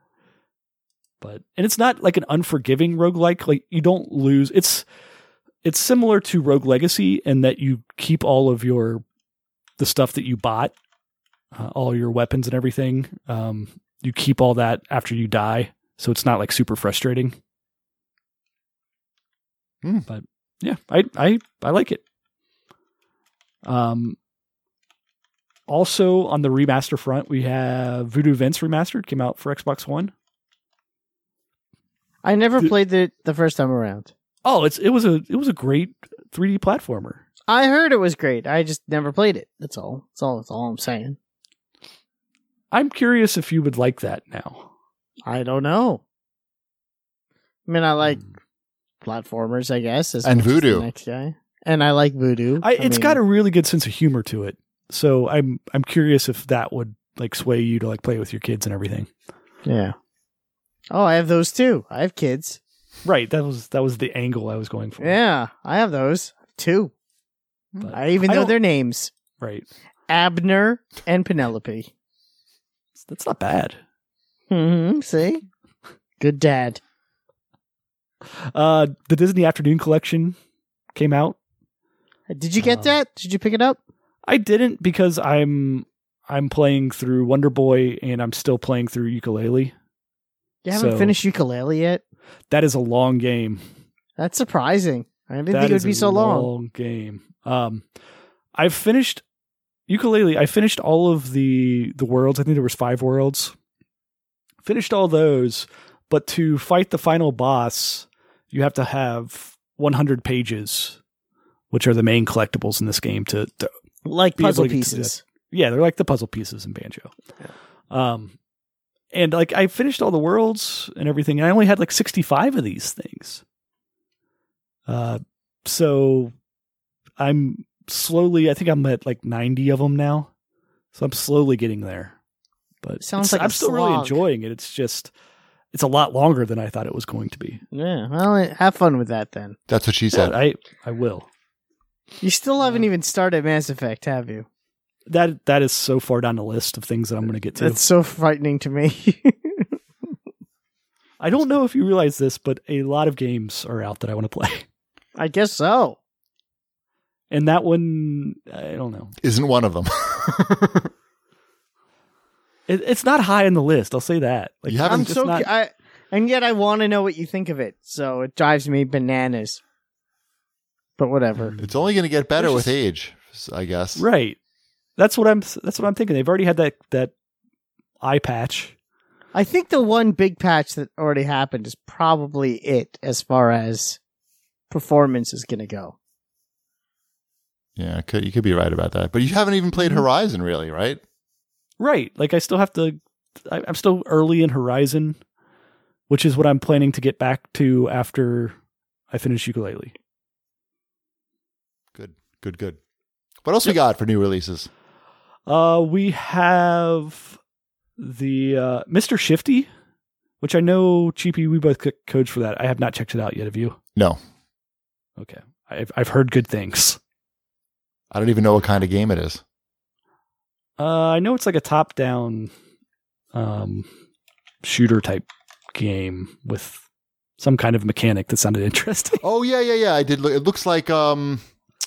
But and it's not like an unforgiving roguelike. Like you don't lose. It's it's similar to Rogue Legacy in that you keep all of your the stuff that you bought, uh, all your weapons and everything. Um, you keep all that after you die, so it's not like super frustrating. Hmm. But yeah, I I I like it. Um. Also on the remaster front, we have Voodoo Vince Remastered came out for Xbox One. I never Th- played it the first time around. Oh, it's it was a it was a great three D platformer. I heard it was great. I just never played it. That's all. That's all. That's all I'm saying. I'm curious if you would like that now. I don't know. I mean, I like platformers, I guess, as And much as the Voodoo. next guy, and I like Voodoo. I, it's mean, got a really good sense of humor to it, so I'm I'm curious if that would like sway you to like play with your kids and everything. yeah. Oh, I have those too. I have kids. Right, that was that was the angle I was going for. Yeah, I have those two. But I even I know don't- their names: right. Abner and Penelope. That's not bad. Hmm. See, good dad. Uh, the Disney Afternoon Collection came out. Did you get Um, that? Did you pick it up? I didn't because I'm I'm playing through Wonder Boy and I'm still playing through Ukulele. You haven't so- finished Ukulele yet. That is a long game. That's surprising. I didn't That think it would is be a so long. long game. Um, I've finished Ukulele. I finished all of the the worlds. I think there was five worlds. Finished all those, but to fight the final boss, you have to have one hundred pages, which are the main collectibles in this game. To, to Like be able puzzle to get to pieces. yeah, they're like the puzzle pieces in Banjo. Um, and like I finished all the worlds and everything, and I only had like sixty-five of these things. Uh, so I'm slowly. I think I'm at like ninety of them now. So I'm slowly getting there. But Sounds it's- like a I'm still really slog. enjoying it. It's just it's a lot longer than I thought it was going to be. Yeah, well, have fun with that then. That's what she Yeah, said. I I will. You still haven't even started Mass Effect, have you? That that is so far down the list of things that I'm going to get to. That's so frightening to me. I don't know if you realize this, but a lot of games are out that I want to play. I guess so. And that one, I don't know. Isn't one of them. It, it's not high on the list. I'll say that. Like, You haven't- I'm just so, not- cu- I, and yet I want to know what you think of it. So it drives me bananas. But whatever. It's only going to get better There's with just- age, I guess. right. That's what I'm. That's what I'm thinking. They've already had that that eye patch. I think the one big patch that already happened is probably it as far as performance is going to go. Yeah, could, you could be right about that. But you haven't even played Horizon, really, right? Right. Like I still have to. I, I'm still early in Horizon, which is what I'm planning to get back to after I finish Ukulele. Good, good, good. What else we got for new releases? Uh, we have the uh, Mister Shifty, which I know, Cheapy, we both clicked codes for that. I have not checked it out yet. Have you? No, Okay. I've I've heard good things. I don't even know what kind of game it is. Uh, I know it's like a top-down um, shooter type game with some kind of mechanic that sounded interesting. Oh yeah, yeah, yeah. I did. Look, it looks like um,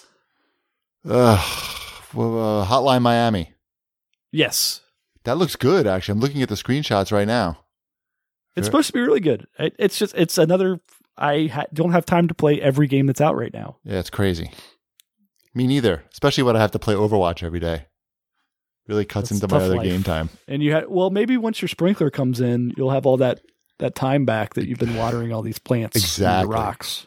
uh, well, uh, Hotline Miami. Yes. That looks good. Actually, I'm looking at the screenshots right now. It's Sure. supposed to be really good. It, it's just, it's another, I ha- don't have time to play every game that's out right now. Yeah, it's crazy. Me neither. Especially when I have to play Overwatch every day. Really cuts That's into my tough other life. game time. And you had, well, maybe once your sprinkler comes in, you'll have all that, that time back that you've been watering all these plants. and the Exactly. rocks.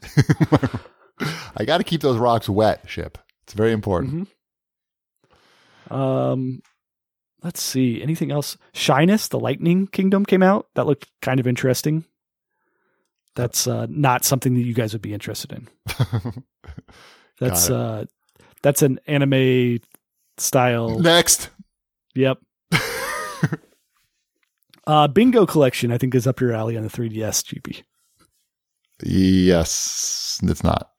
I got to keep those rocks wet, Ship. It's very important. Mhm. Um, let's see. Anything else? Shyness, the Lightning Kingdom came out. That looked kind of interesting. That's uh, not something that you guys would be interested in. That's Got uh, that's an anime style. Next. Yep. Uh, Bingo Collection, I think, is up your alley on the three D S, G P. Yes, it's not.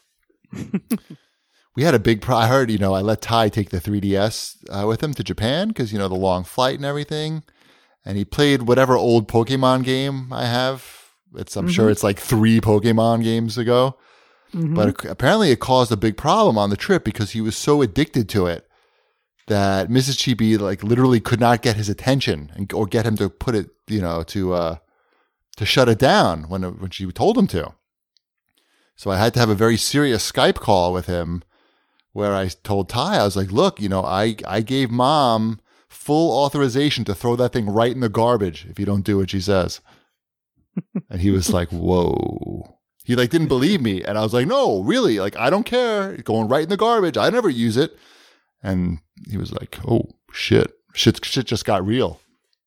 We had a big pro. I heard, you know, I let Ty take the three D S uh, with him to Japan because, you know, the long flight and everything. And he played whatever old Pokemon game I have. It's I'm Mhm. sure it's like three Pokemon games ago. Mhm. But it- apparently it caused a big problem on the trip because he was so addicted to it that Missus Chibi like literally could not get his attention and, or get him to put it, you know, to uh, to shut it down when when she told him to. So I had to have a very serious Skype call with him where I told Ty, I was like, look, you know, I, I gave mom full authorization to throw that thing right in the garbage if you don't do what she says. And he was like, whoa. He like didn't believe me. And I was like, no, really? Like, I don't care. It's going right in the garbage. I never use it. And he was like, oh, shit. Shit, shit just got real.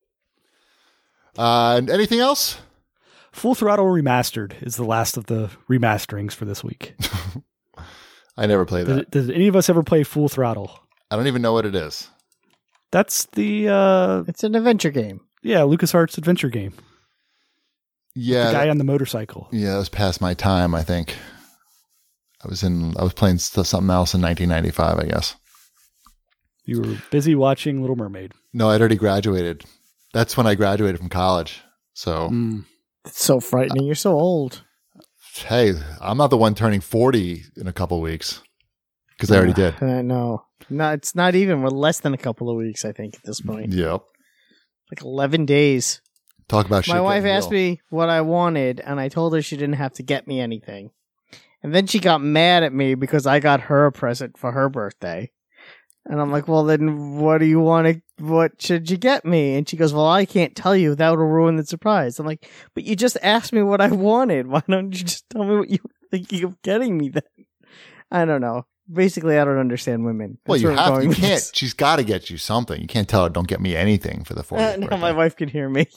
Uh, and anything else? Full Throttle Remastered is the last of the remasterings for this week. I never played that. Did, did any of us ever play Full Throttle? I don't even know what it is. That's the, uh, It's an adventure game. yeah, LucasArts adventure game. Yeah. The guy on the motorcycle. Yeah, it was past my time, I think. I was in I was playing st- something else in nineteen ninety-five, I guess. You were busy watching Little Mermaid. No, I'd already graduated. That's when I graduated from college. So, Mm. It's so frightening. You're so old. hey, I'm not the one turning forty in a couple weeks because I already did. I know. No, it's not even. We're less than a couple of weeks, I think, at this point. Yep. Like eleven days. Talk about shit. My wife getting asked real. me what I wanted, and I told her she didn't have to get me anything. And then she got mad at me because I got her a present for her birthday. And I'm like, well, then what do you want to, what should you get me? And she goes, well, I can't tell you. That would ruin the surprise. I'm like, but you just asked me what I wanted. Why don't you just tell me what you were thinking of getting me then? I don't know. Basically, I don't understand women. Well, That's you where I'm have going you with can't. this. She's got to get you something. You can't tell her, don't get me anything for the fortieth Uh, now birthday. my wife can hear me.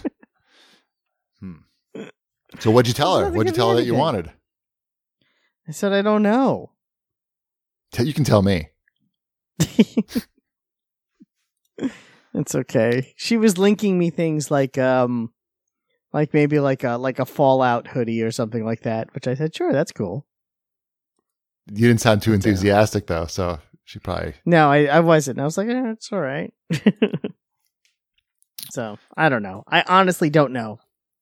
So what'd you tell her? Nothing What'd you of tell her that you anything. wanted? I said, I don't know. Tell- You can tell me. It's okay. She was linking me things like, um, like maybe like a like a Fallout hoodie or something like that, which I said, sure, that's cool. You didn't sound too enthusiastic though, so she probably. No, I, I wasn't. I was like, eh, it's all right. So I don't know. I honestly don't know.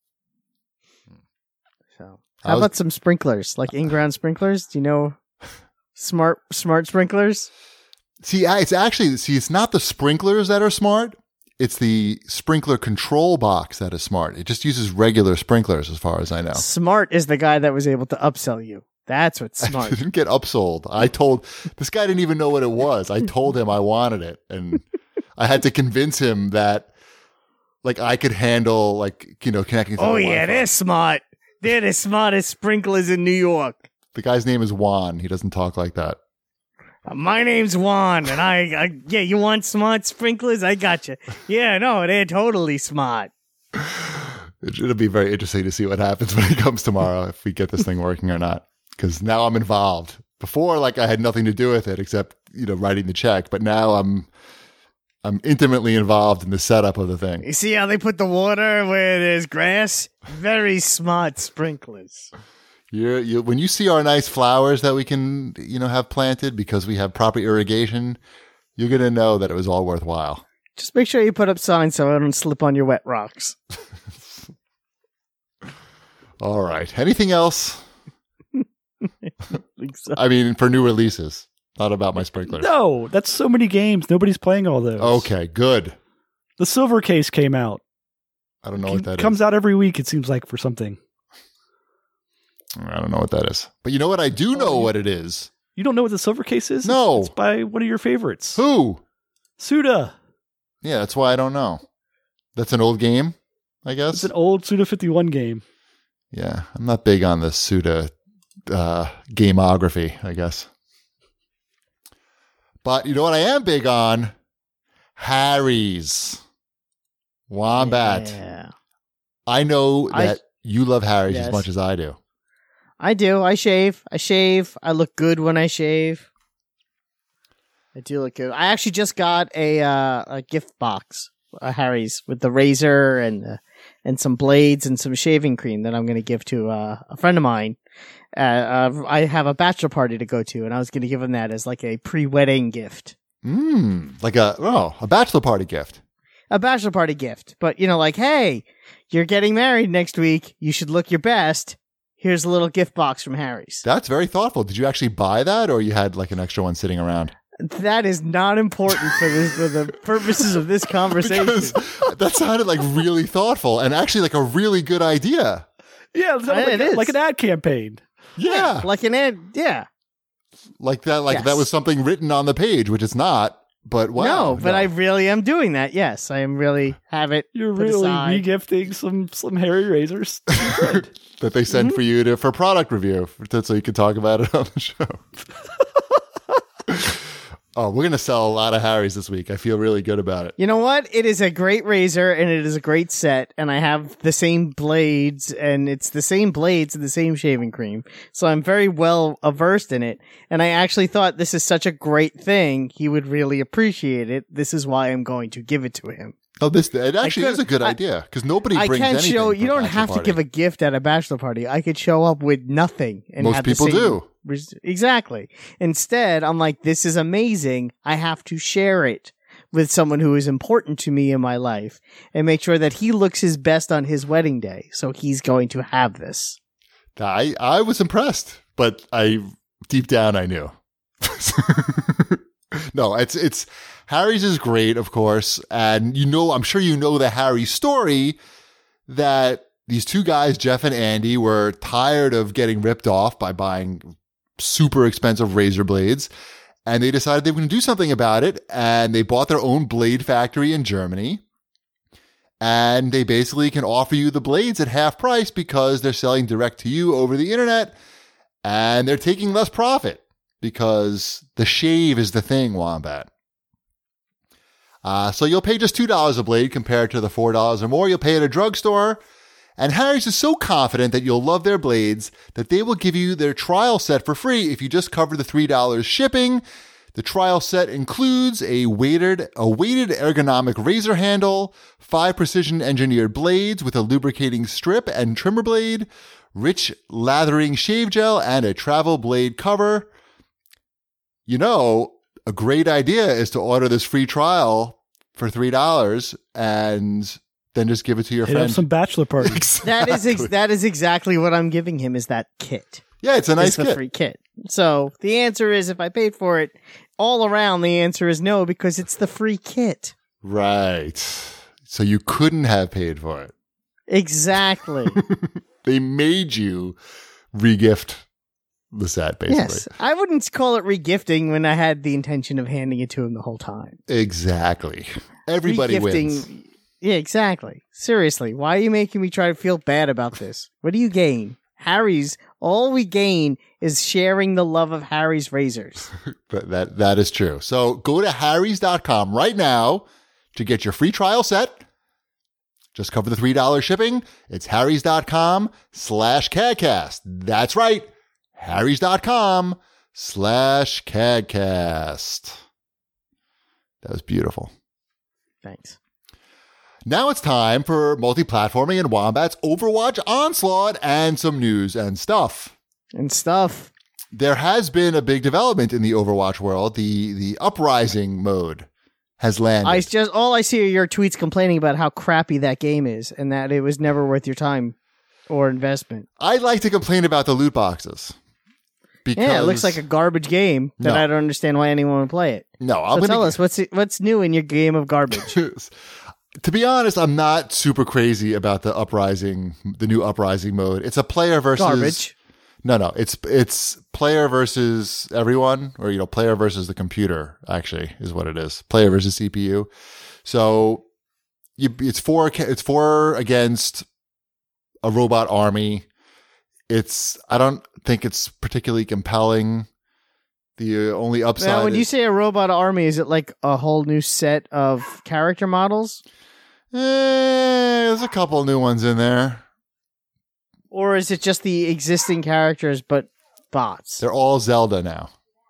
So how was... about some sprinklers, like in-ground sprinklers? Do you know smart smart sprinklers? See, it's actually see, it's not the sprinklers that are smart. It's the sprinkler control box that is smart. It just uses regular sprinklers, as far as I know. Smart is the guy that was able to upsell you. That's what's smart. I didn't get upsold. I told this guy didn't even know what it was. I told him I wanted it, and I had to convince him that, like, I could handle, like, you know, connecting. To oh the yeah, Wi-Fi. they're smart. They're the smartest sprinklers in New York. The guy's name is Juan. He doesn't talk like that. My name's Juan, and I, I, yeah, you want smart sprinklers? I got you. Yeah, no, they're totally smart. It'll be very interesting to see what happens when he comes tomorrow, if we get this thing working or not. Because now I'm involved. Before, like, I had nothing to do with it except, you know, writing the check. But now I'm, I'm intimately involved in the setup of the thing. You see how they put the water where there's grass? Very smart sprinklers. You're, you, when you see our nice flowers that we can, you know, have planted because we have proper irrigation, you're going to know that it was all worthwhile. Just make sure you put up signs so I don't slip on your wet rocks. All right. Anything else? I think so. I mean, for new releases, not about my sprinklers. No, that's so many games. Nobody's playing all those. Okay, good. The Silver Case came out. I don't know It what that comes is. out every week, it seems like, for something. I don't know what that is. But you know what? I do know what it is. You don't know what the Silver Case is? No. It's, it's by one of your favorites. Who? Suda. Yeah, that's why I don't know. That's an old game, I guess. It's an old Suda fifty-one game. Yeah, I'm not big on the Suda uh, gameography, I guess. But you know what I am big on? Harry's. Wombat. Yeah. I know I- that you love Harry's Yes. as much as I do. I do. I shave. I shave. I look good when I shave. I do look good. I actually just got a uh, a gift box, a Harry's, with the razor and uh, and some blades and some shaving cream that I'm going to give to uh, a friend of mine. Uh, uh, I have a bachelor party to go to, and I was going to give him that as like a pre-wedding gift. Mm, like a oh, a bachelor party gift. A bachelor party gift. But, you know, like, hey, you're getting married next week. You should look your best. Here's a little gift box from Harry's. That's very thoughtful. Did you actually buy that, or you had like an extra one sitting around? That is not important for this for the purposes of this conversation. Because that sounded like really thoughtful and actually like a really good idea. Yeah, it's like, It is. like an ad campaign. Yeah, Like an ad, yeah. like that. Like Yes. that was something written on the page, which it's not. But wow, no, but I really am doing that. Yes, I am really have it. You're put really aside. regifting some some Harry razors. Good. that they send Mm-hmm. for you to for product review, so you can talk about it on the show. Oh, we're gonna sell a lot of Harry's this week. I feel really good about it. You know what? It is a great razor and it is a great set, and I have the same blades, and it's the same blades and the same shaving cream. So I'm very well versed in it, and I actually thought this is such a great thing. He would really appreciate it. This is why I'm going to give it to him. Oh, this it actually could- is a good I- idea because nobody I brings can't anything. show. for You a don't bachelor have to party. give a gift at a bachelor party. I could show up with nothing, and Most have people the same do. res- Exactly. Instead, I'm like, this is amazing. I have to share it with someone who is important to me in my life, and make sure that he looks his best on his wedding day. So he's going to have this. I I was impressed, but I deep down I knew. No, it's it's Harry's is great, of course, and you know I'm sure you know the Harry story that these two guys, Jeff and Andy, were tired of getting ripped off by buying super expensive razor blades, and they decided they were going to do something about it, and they bought their own blade factory in Germany. And they basically can offer you the blades at half price because they're selling direct to you over the internet, and they're taking less profit because the shave is the thing, Wombat. Uh, so you'll pay just two dollars a blade compared to the four dollars or more you'll pay at a drugstore. And Harry's is so confident that you'll love their blades that they will give you their trial set for free if you just cover the three dollars shipping. The trial set includes a weighted, a weighted ergonomic razor handle, five precision-engineered blades with a lubricating strip and trimmer blade, rich lathering shave gel, and a travel blade cover. You know, a great idea is to order this free trial for three dollars and then just give it to your Hit friend. up some bachelor parties. Exactly. That is ex- that is exactly what I'm giving him is that kit. Yeah, it's a nice It's the kit. free kit. So the answer is if I paid for it, all around the answer is no because it's the free kit. Right. So you couldn't have paid for it. Exactly. They made you regift the set, basically. Yes. I wouldn't call it regifting when I had the intention of handing it to him the whole time. Exactly. Everybody wins. Yeah, exactly. Seriously, why are you making me try to feel bad about this? What do you gain? Harry's, all we gain is sharing the love of Harry's razors. But that that is true. So go to harrys dot com right now to get your free trial set. Just cover the three dollars shipping. It's harrys dot com slash cadcast. That's right. harrys dot com slash cadcast. That was beautiful. Thanks. Now it's time for multi-platforming and Wombat's Overwatch Onslaught and some news and stuff. And stuff. There has been a big development in the Overwatch world. The the Uprising mode has landed. I just all I see are your tweets complaining about how crappy that game is and that it was never worth your time or investment. I like to complain about the loot boxes. Because, Yeah, it looks like a garbage game that No. I don't understand why anyone would play it. No, I'm So gonna tell us what's what's new in your game of garbage. To be honest, I'm not super crazy about the Uprising, the new Uprising mode. It's a player versus Garbage. No, no, it's it's player versus everyone, or you know, player versus the computer. Actually, is what it is. Player versus C P U. So you, it's four. It's four against a robot army. It's. I don't think it's particularly compelling. The only upside. Now, when is, you say a robot army, is it like a whole new set of character models? eh, there's a couple new ones in there. Or is it just the existing characters but bots? They're all Zelda now.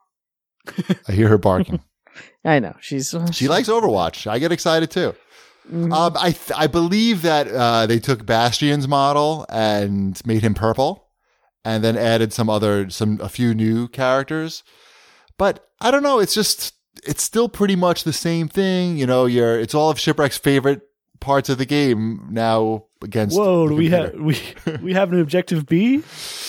I hear her barking. I know. She's She likes Overwatch. I get excited too. Mhm. Um, I th- I believe that uh, they took Bastion's model and made him purple, and then added some other some a few new characters. But I don't know. It's just it's still pretty much the same thing. You know, you're it's all of Shipwreck's favorite parts of the game now against. Whoa, the do we computer. have we we have an objective B?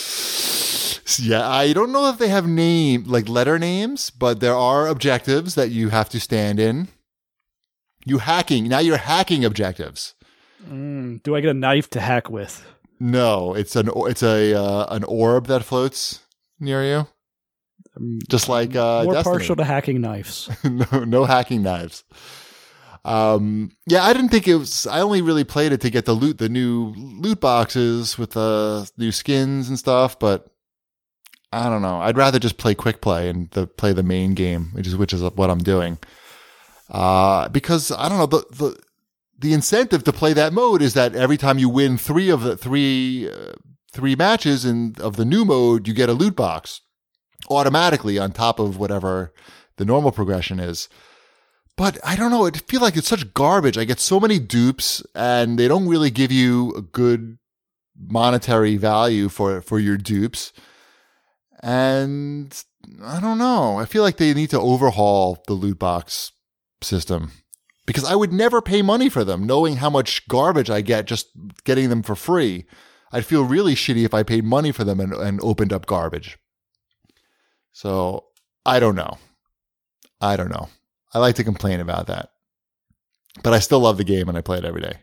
Yeah, I don't know if they have name like letter names, but there are objectives that you have to stand in. You hacking now. You're hacking objectives. Mm, do I get a knife to hack with? No, it's an it's a uh, an orb that floats near you, I'm just like uh, more Destiny. partial to hacking knives. no, no hacking knives. Um, yeah, I didn't think it was. I only really played it to get the loot, the new loot boxes with the new skins and stuff. But I don't know. I'd rather just play quick play and the, play the main game, which is which is what I'm doing. Uh, because I don't know the the the incentive to play that mode is that every time you win three of the three uh, three matches in of the new mode, you get a loot box automatically on top of whatever the normal progression is. But I don't know. I feel like it's such garbage. I get so many dupes, and they don't really give you a good monetary value for for your dupes. And I don't know. I feel like they need to overhaul the loot box system, because I would never pay money for them, knowing how much garbage I get just getting them for free. I'd feel really shitty if I paid money for them and, and opened up garbage. So I don't know. I don't know. I like to complain about that, but I still love the game and I play it every day.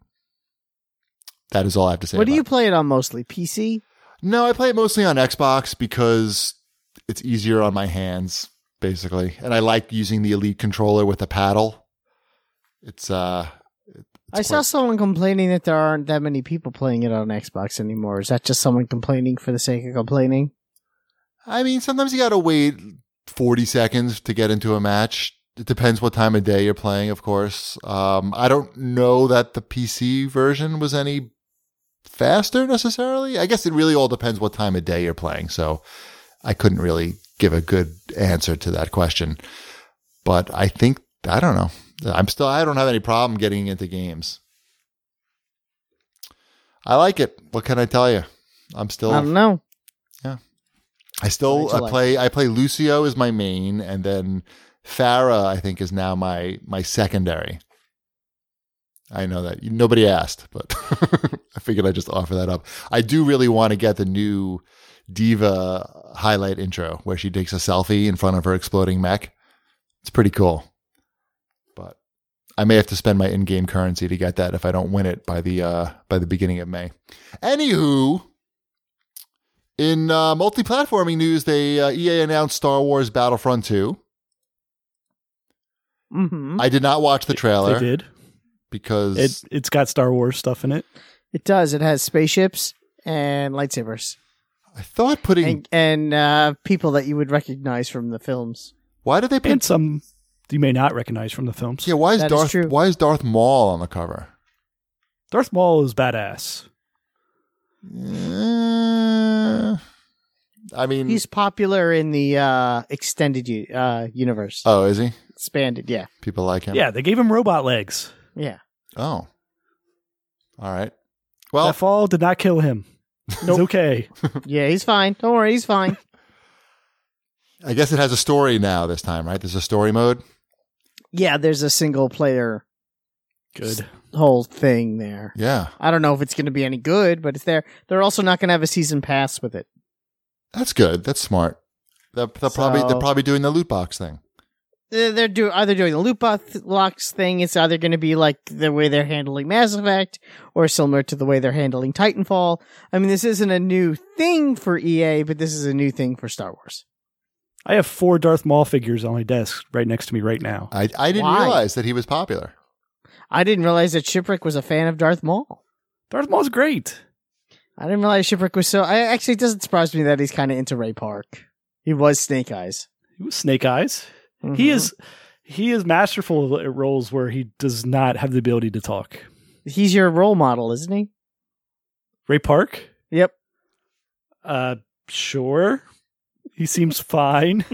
That is all I have to say. What do about you it. play it on mostly? P C? No, I play it mostly on Xbox because it's easier on my hands, basically. And I like using the Elite controller with a paddle. It's, uh, it's I saw quite- someone complaining that there aren't that many people playing it on Xbox anymore. Is that just someone complaining for the sake of complaining? I mean, sometimes you gotta wait forty seconds to get into a match. It depends what time of day you're playing, of course. Um, I don't know that the P C version was any faster necessarily. I guess it really all depends what time of day you're playing. So I couldn't really give a good answer to that question. But I think, I don't know. I'm still, I don't have any problem getting into games. I like it. What can I tell you? I'm still, I don't know. yeah. I still Why'd you I play, I play Lucio as my main, and then Farah, I think, is now my, my secondary. I know that nobody asked, but I figured I'd just offer that up. I do really want to get the new Diva highlight intro where she takes a selfie in front of her exploding mech. It's pretty cool, but I may have to spend my in-game currency to get that if I don't win it by the uh, by the beginning of May. Anywho, in uh, multi-platforming news, they uh, E A announced Star Wars Battlefront two. Mm-hmm. I did not watch the trailer. They did. Because it, it's got Star Wars stuff in it. It does. It has spaceships and lightsabers. I thought putting and, and uh, people that you would recognize from the films. Why did they put and some you may not recognize from the films? Yeah, why is That Darth is true. why is Darth Maul on the cover? Darth Maul is badass. Uh, I mean, He's popular in the uh, extended u- uh, universe. oh, is he? Expanded, yeah. People like him. Yeah, they gave him robot legs. Yeah. Oh, all right. Well, That fall did not kill him. It's okay. Yeah, he's fine. Don't worry, he's fine. I guess it has a story now this time, right? There's a story mode. Yeah, there's a single player Good. whole thing there. Yeah, I don't know if it's going to be any good, but it's there. They're also not going to have a season pass with it. that's good. That's smart. They're, they're probably So- they're probably doing the loot box thing. They're they're do either doing the loot box thing. It's either going to be like the way they're handling Mass Effect, or similar to the way they're handling Titanfall. I mean, this isn't a new thing for E A, but this is a new thing for Star Wars. I have four Darth Maul figures on my desk right next to me right now. I I didn't Why? realize that he was popular. I didn't realize that Shipwreck was a fan of Darth Maul. Darth Maul's great. I didn't realize Shipwreck was so. I actually it doesn't surprise me that he's kind of into Ray Park. He was Snake Eyes. He was Snake Eyes. Mhm. He is he is masterful at roles where he does not have the ability to talk. He's your role model, isn't he? Ray Park? Yep. Uh sure. He seems fine.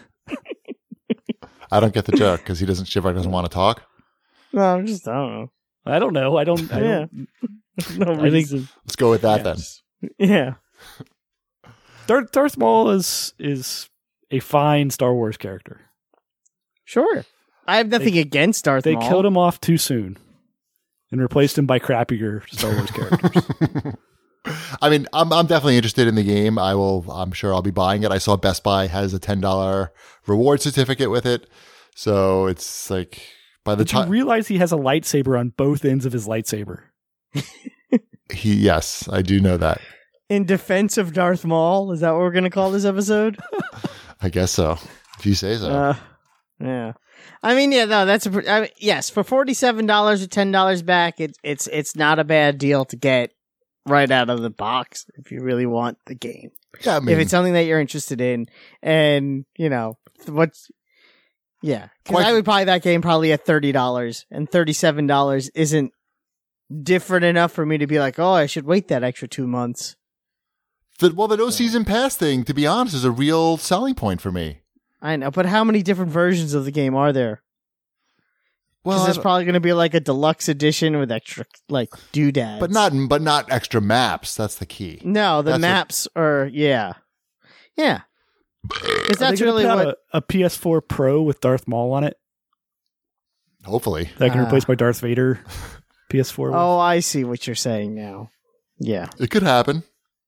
I don't get the joke because he doesn't. Shipwreck doesn't want to talk. No, I'm just I don't know. I don't know. I don't I Yeah. don't No I think- reason. Let's go with that Yes. Yeah. Darth Darth Maul is is a fine Star Wars character. Sure. I have nothing against Darth They Maul. killed him off too soon and replaced him by crappier Star Wars characters. then. I mean, I'm I'm definitely interested in the game. I will. I'm sure I'll be buying it. I saw Best Buy has a ten dollar reward certificate with it, so it's like by the Did you time realize he has a lightsaber on both ends of his lightsaber? he. Yes, I do know that. In defense of Darth Maul, is that what we're going to call this episode? I guess so. If you say so. Uh, yeah. I mean, yeah, no, that's a pr- I mean, yes, for forty-seven dollars or ten dollars back, it's it's it's not a bad deal to get right out of the box if you really want the game. yeah, I mean, if it's something that you're interested in, and you know what's, yeah, because Quite- I would buy that game probably at thirty dollars, and thirty-seven dollars isn't different enough for me to be like, oh, I should wait that extra two months. the, well, the no season pass thing, to be honest, is a real selling point for me. I know, but how many different versions of the game are there? Well, Because I there's don't- probably going to be like a deluxe edition with extra like doodads, but not but not extra maps. That's the key. No, the That's maps are yeah, yeah. Because Are they that's gonna really put out what. a, a P S four Pro with Darth Maul on it Hopefully, that can Ah. replace my Darth Vader P S four. with? Oh, I see what you're saying now. Yeah. it could happen.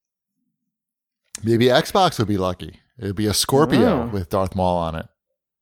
Maybe Xbox would be lucky. It'd be a Scorpio Mm. with Darth Maul on it.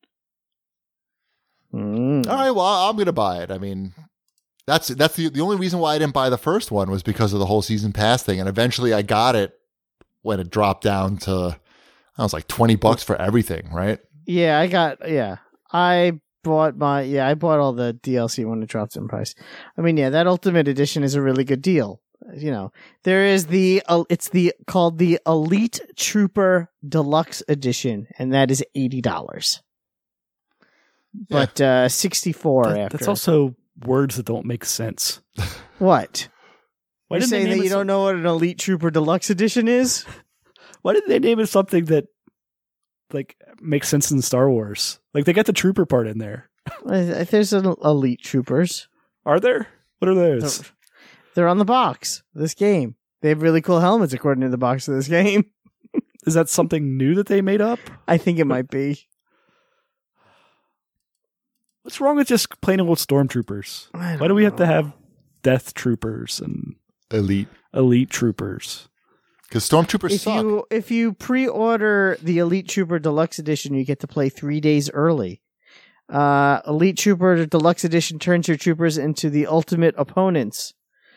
Mm. All right, well, I'm going to buy it. I mean, that's that's the the only reason why I didn't buy the first one was because of the whole season pass thing, and eventually I got it when it dropped down to I was like twenty bucks for everything, right? Yeah, I got. Yeah, I bought my. Yeah, I bought all the D L C when it dropped in price. I mean, yeah, that Ultimate Edition is a really good deal. You know, there is the. Uh, it's the called the Elite Trooper Deluxe Edition, and that is eighty dollars. Yeah. But uh, sixty four That- after. That's also words that don't make sense. what? Why You're didn't they saying name that it you some- don't know what an Elite Trooper Deluxe Edition is? Why didn't they name it something that like makes sense in Star Wars. Like they got the trooper part in there. Uh, There's an elite troopers. Are there? What are those? They're, they're on the box. of This game. They have really cool helmets according to the box of this game. Is that something new that they made up? I think it might be. What's wrong with just plain old stormtroopers? Why do we have to have death troopers and Elite. elite troopers? Because stormtroopers If suck. you if you pre-order the Elite Trooper Deluxe Edition, you get to play three days early. Uh, Elite Trooper Deluxe Edition turns your troopers into the ultimate opponents.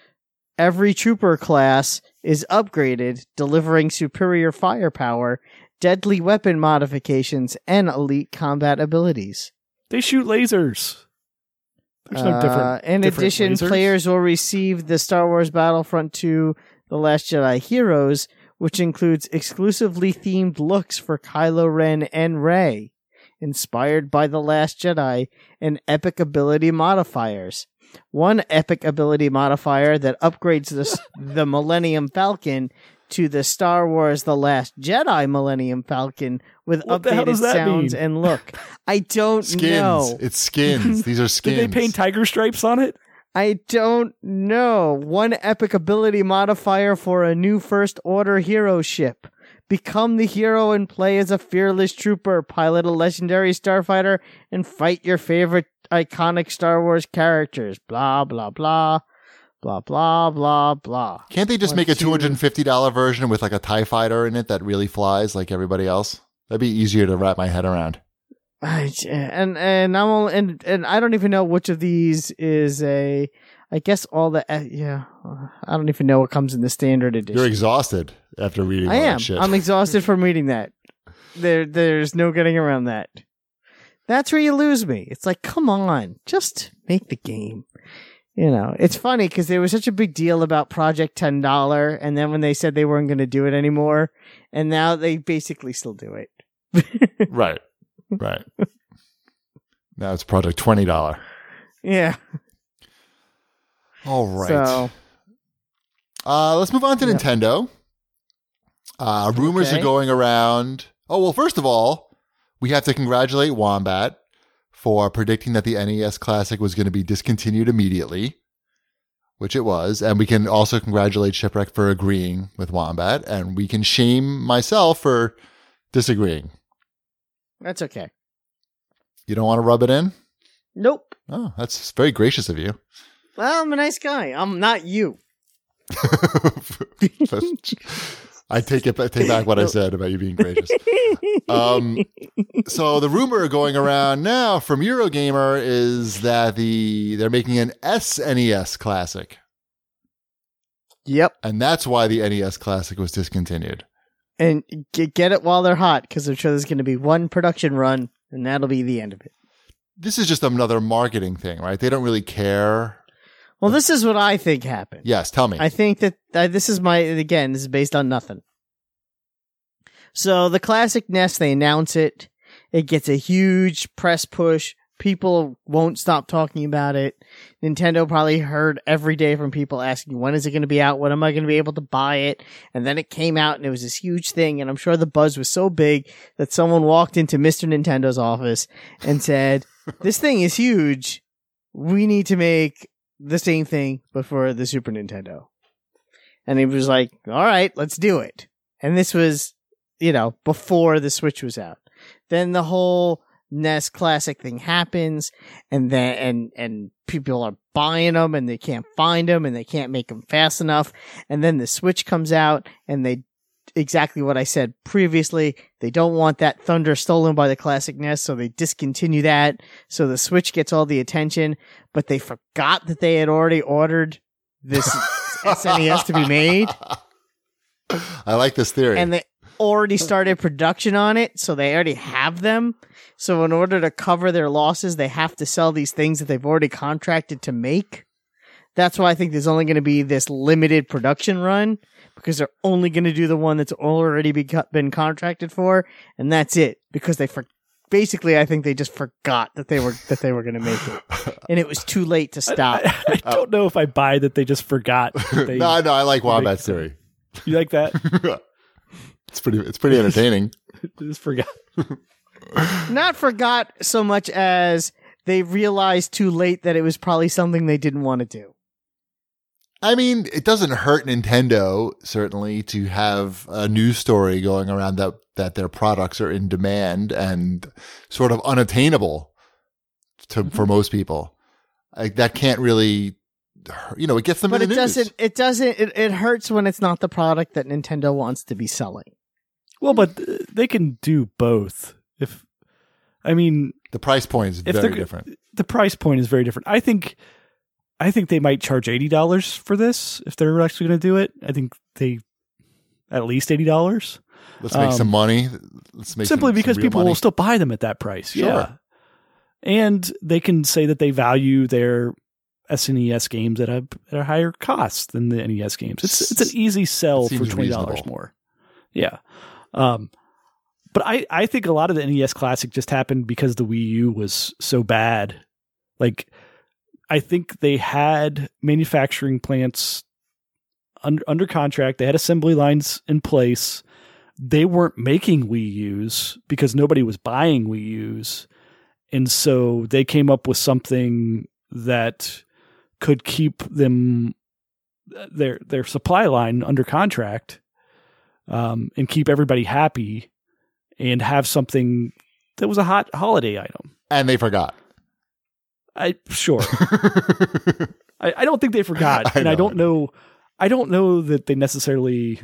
Every trooper class is upgraded, delivering superior firepower, deadly weapon modifications, and elite combat abilities. They shoot lasers. There's no Uh, different. in different addition, lasers. players will receive the Star Wars Battlefront two The Last Jedi Heroes, which includes exclusively themed looks for Kylo Ren and Rey, inspired by The Last Jedi, and epic ability modifiers. One epic ability modifier that upgrades the, the Millennium Falcon to the Star Wars The Last Jedi Millennium Falcon with What the hell updated does that sounds mean? and look. I don't Skins. know. It's skins. These are skins. Did they paint tiger stripes on it? I don't know. One epic ability modifier for a new First Order hero ship. Become the hero and play as a fearless trooper, pilot a legendary starfighter, and fight your favorite iconic Star Wars characters. Blah, blah, blah. Blah, blah, blah, blah. Can't they just One, make a two- two hundred fifty dollars version with like a TIE fighter in it that really flies like everybody else? That'd be easier to wrap my head around. I, and and I'm only, and and I don't even know which of these is a. I guess all the uh, yeah. uh, I don't even know what comes in the standard edition. You're exhausted after reading I all am. that shit. I'm exhausted from reading that. There, there's no getting around that. That's where you lose me. It's like, come on, just make the game. You know, it's funny because there was such a big deal about Project ten dollars, and then when they said they weren't going to do it anymore, and now they basically still do it. Right. Right. Now it's Project twenty dollars. Yeah. All right. So, Uh, let's move on to Yeah. Nintendo. Uh, rumors Okay. are going around. Oh, well, first of all, we have to congratulate Wombat for predicting that the N E S Classic was going to be discontinued immediately, which it was. And we can also congratulate Shipwreck for agreeing with Wombat. And we can shame myself for disagreeing. that's okay. You don't want to rub it in? Nope. Oh, that's very gracious of you. Well, I'm a nice guy. I'm not you. I take it. I take back what I said about you being gracious. Um, so the rumor going around now from Eurogamer is that the they're making an S N E S Classic, Yep. and that's why the N E S Classic was discontinued. And get, get it while they're hot, because I'm sure there's going to be one production run, and that'll be the end of it. This is just another marketing thing, right? They don't really care. Well, this is what I think happened. Yes, tell me. I think that uh, this is my, again, this is based on nothing. So the classic N E S, they announce it. It gets a huge press push. People won't stop talking about it. Nintendo probably heard every day from people asking, when is it going to be out? When am I going to be able to buy it? And then it came out and it was this huge thing. And I'm sure the buzz was so big that someone walked into Mister Nintendo's office and said, this thing is huge. We need to make the same thing, but for the Super Nintendo. And he was like, all right, let's do it. And this was, you know, before the Switch was out. Then the whole N E S Classic thing happens, and then, and, and people are buying them, and they can't find them, and they can't make them fast enough. And then the Switch comes out, and they, exactly what I said previously, they don't want that thunder stolen by the classic N E S, so they discontinue that. So the Switch gets all the attention, but they forgot that they had already ordered this S N E S to be made, I like this theory. and they already started production on it, so they already have them. So in order to cover their losses, they have to sell these things that they've already contracted to make. That's why I think there's only going to be this limited production run, because they're only going to do the one that's already be, been contracted for, and that's it. Because they for basically, I think they just forgot that they were that they were going to make it, and it was too late to stop. I, I don't know if I buy that they just forgot. that They, no, no, I like Wombat's theory. You like that? It's pretty. It's pretty entertaining. They just forgot. Not forgot so much as they realized too late that it was probably something they didn't want to do. I mean, it doesn't hurt Nintendo, certainly, to have a news story going around that, that their products are in demand and sort of unattainable to, mm-hmm. for most people. Like, that can't really, you know, it gets them but in the it news. Doesn't, it doesn't, it, it hurts when it's not the product that Nintendo wants to be selling. Well, but they can do both. If, I mean, the price point is very different. The price point is very different. I think, I think they might charge eighty dollars for this if they're actually going to do it. I think they, at least eighty dollars. Let's make um, some money. Let's make simply some, because some people money. will still buy them at that price. Sure. Yeah. And they can say that they value their S N E S games at a, at a higher cost than the N E S games. It's it's an easy sell for twenty dollars reasonable. More. Yeah. Um, but I, I think a lot of the N E S Classic just happened because the Wii U was so bad. Like, I think they had manufacturing plants under, under contract. They had assembly lines in place. They weren't making Wii U's because nobody was buying Wii U's. And so they came up with something that could keep them their their supply line under contract, um, and keep everybody happy and have something that was a hot holiday item. And they forgot. I sure. I, I don't think they forgot, I and know. I don't know. I don't know that they necessarily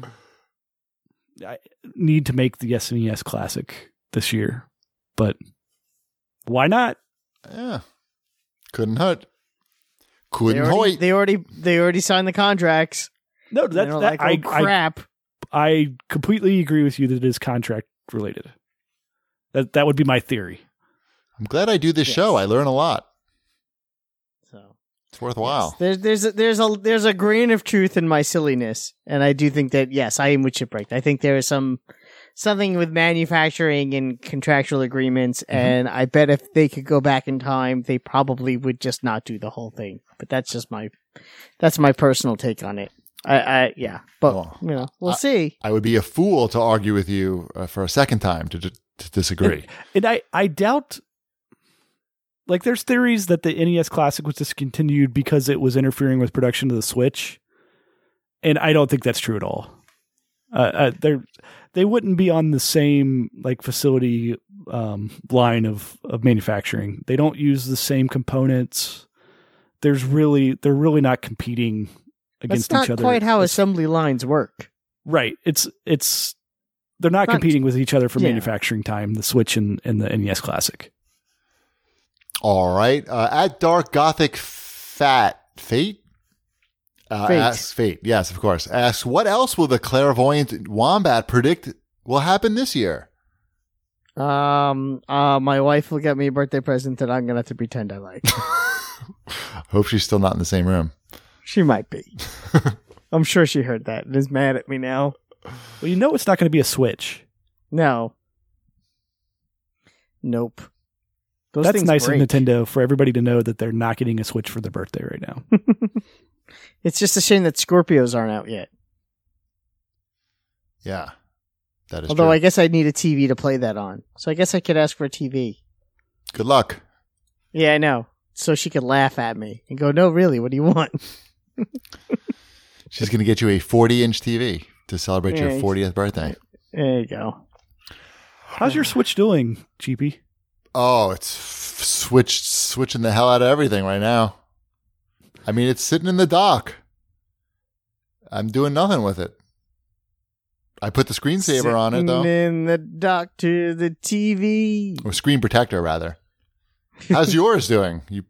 need to make the S N E S Classic this year, but why not? Yeah, couldn't hurt. Couldn't they already, hurt. They already they already signed the contracts. No, that's that, like, oh, I, crap. I, I completely agree with you that it is contract related. That that would be my theory. I'm glad I do this yes. show. I learn a lot. So it's worthwhile. Yes. There's there's a, there's a there's a grain of truth in my silliness, and I do think that yes, I am with Shipwrecked. I think there is some something with manufacturing and contractual agreements, mm-hmm. and I bet if they could go back in time, they probably would just not do the whole thing. But that's just my that's my personal take on it. I, I yeah, but well, you know, we'll I, see. I would be a fool to argue with you uh, for a second time to to disagree. And, and I I doubt. Like, there's theories that the N E S Classic was discontinued because it was interfering with production of the Switch, and I don't think that's true at all. Uh, uh, they're they wouldn't be on the same like facility um, line of of manufacturing. They don't use the same components. There's really they're really not competing against each other. That's not quite how it's, assembly lines work. Right. It's it's they're not, not competing with each other for yeah. manufacturing time. The Switch and, and the N E S Classic. All right. Uh, at Dark Gothic Fat Fate. Uh, Fate. Asks Fate. Yes, of course. Asks, what else will the clairvoyant Wombat predict will happen this year? Um, uh, my wife will get me a birthday present that I'm going to have to pretend I like. Hope she's still not in the same room. She might be. I'm sure she heard that and is mad at me now. Well, you know it's not going to be a Switch. No. Nope. Those That's nice break. of Nintendo for everybody to know that they're not getting a Switch for their birthday right now. It's just a shame that Scorpios aren't out yet. Yeah, that is Although true. I guess I'd need a T V to play that on. So I guess I could ask for a T V. Good luck. Yeah, I know. So she could laugh at me and go, no, really, what do you want? She's going to get you a forty-inch T V to celebrate yeah, your fortieth birthday. There you go. How's your Switch doing, Cheapy? Oh, it's f- switched, switching the hell out of everything right now. I mean, it's sitting in the dock. I'm doing nothing with it. I put the screensaver sitting on it, though. In the dock to the T V. Or screen protector, rather. How's yours doing? You,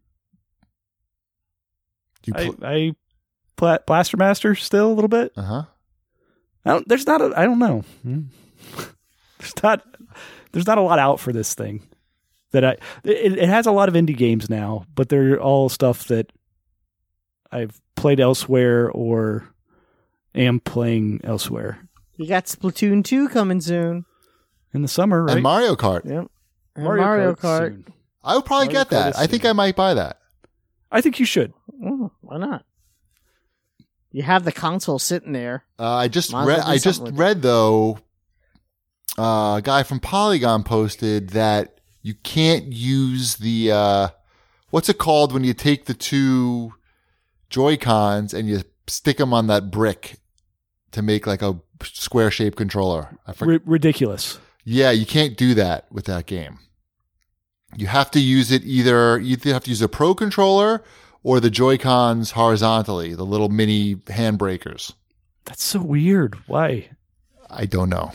you pl- I, I pla- Blaster Master still a little bit. Uh huh. I don't. There's not. A, I don't know. there's not. There's not a lot out for this thing. That I. It, it has a lot of indie games now, but they're all stuff that I've played elsewhere or am playing elsewhere. You got Splatoon two coming soon in the summer, right? And Mario Kart. Yep. And Mario, Mario Kart. Kart. Soon. I would probably Mario get that. Kart I think I might buy that. I think you should. Oh, why not? You have the console sitting there. Uh, I just read. I just read though. uh, a guy from Polygon posted that you can't use the uh, what's it called when you take the two Joy-Cons and you stick them on that brick to make like a square shaped controller. I forget. R- ridiculous. Yeah, you can't do that with that game. You have to use it either, you either have to use a Pro controller or the Joy-Cons horizontally, the little mini handbrakers. That's so weird. Why? I don't know.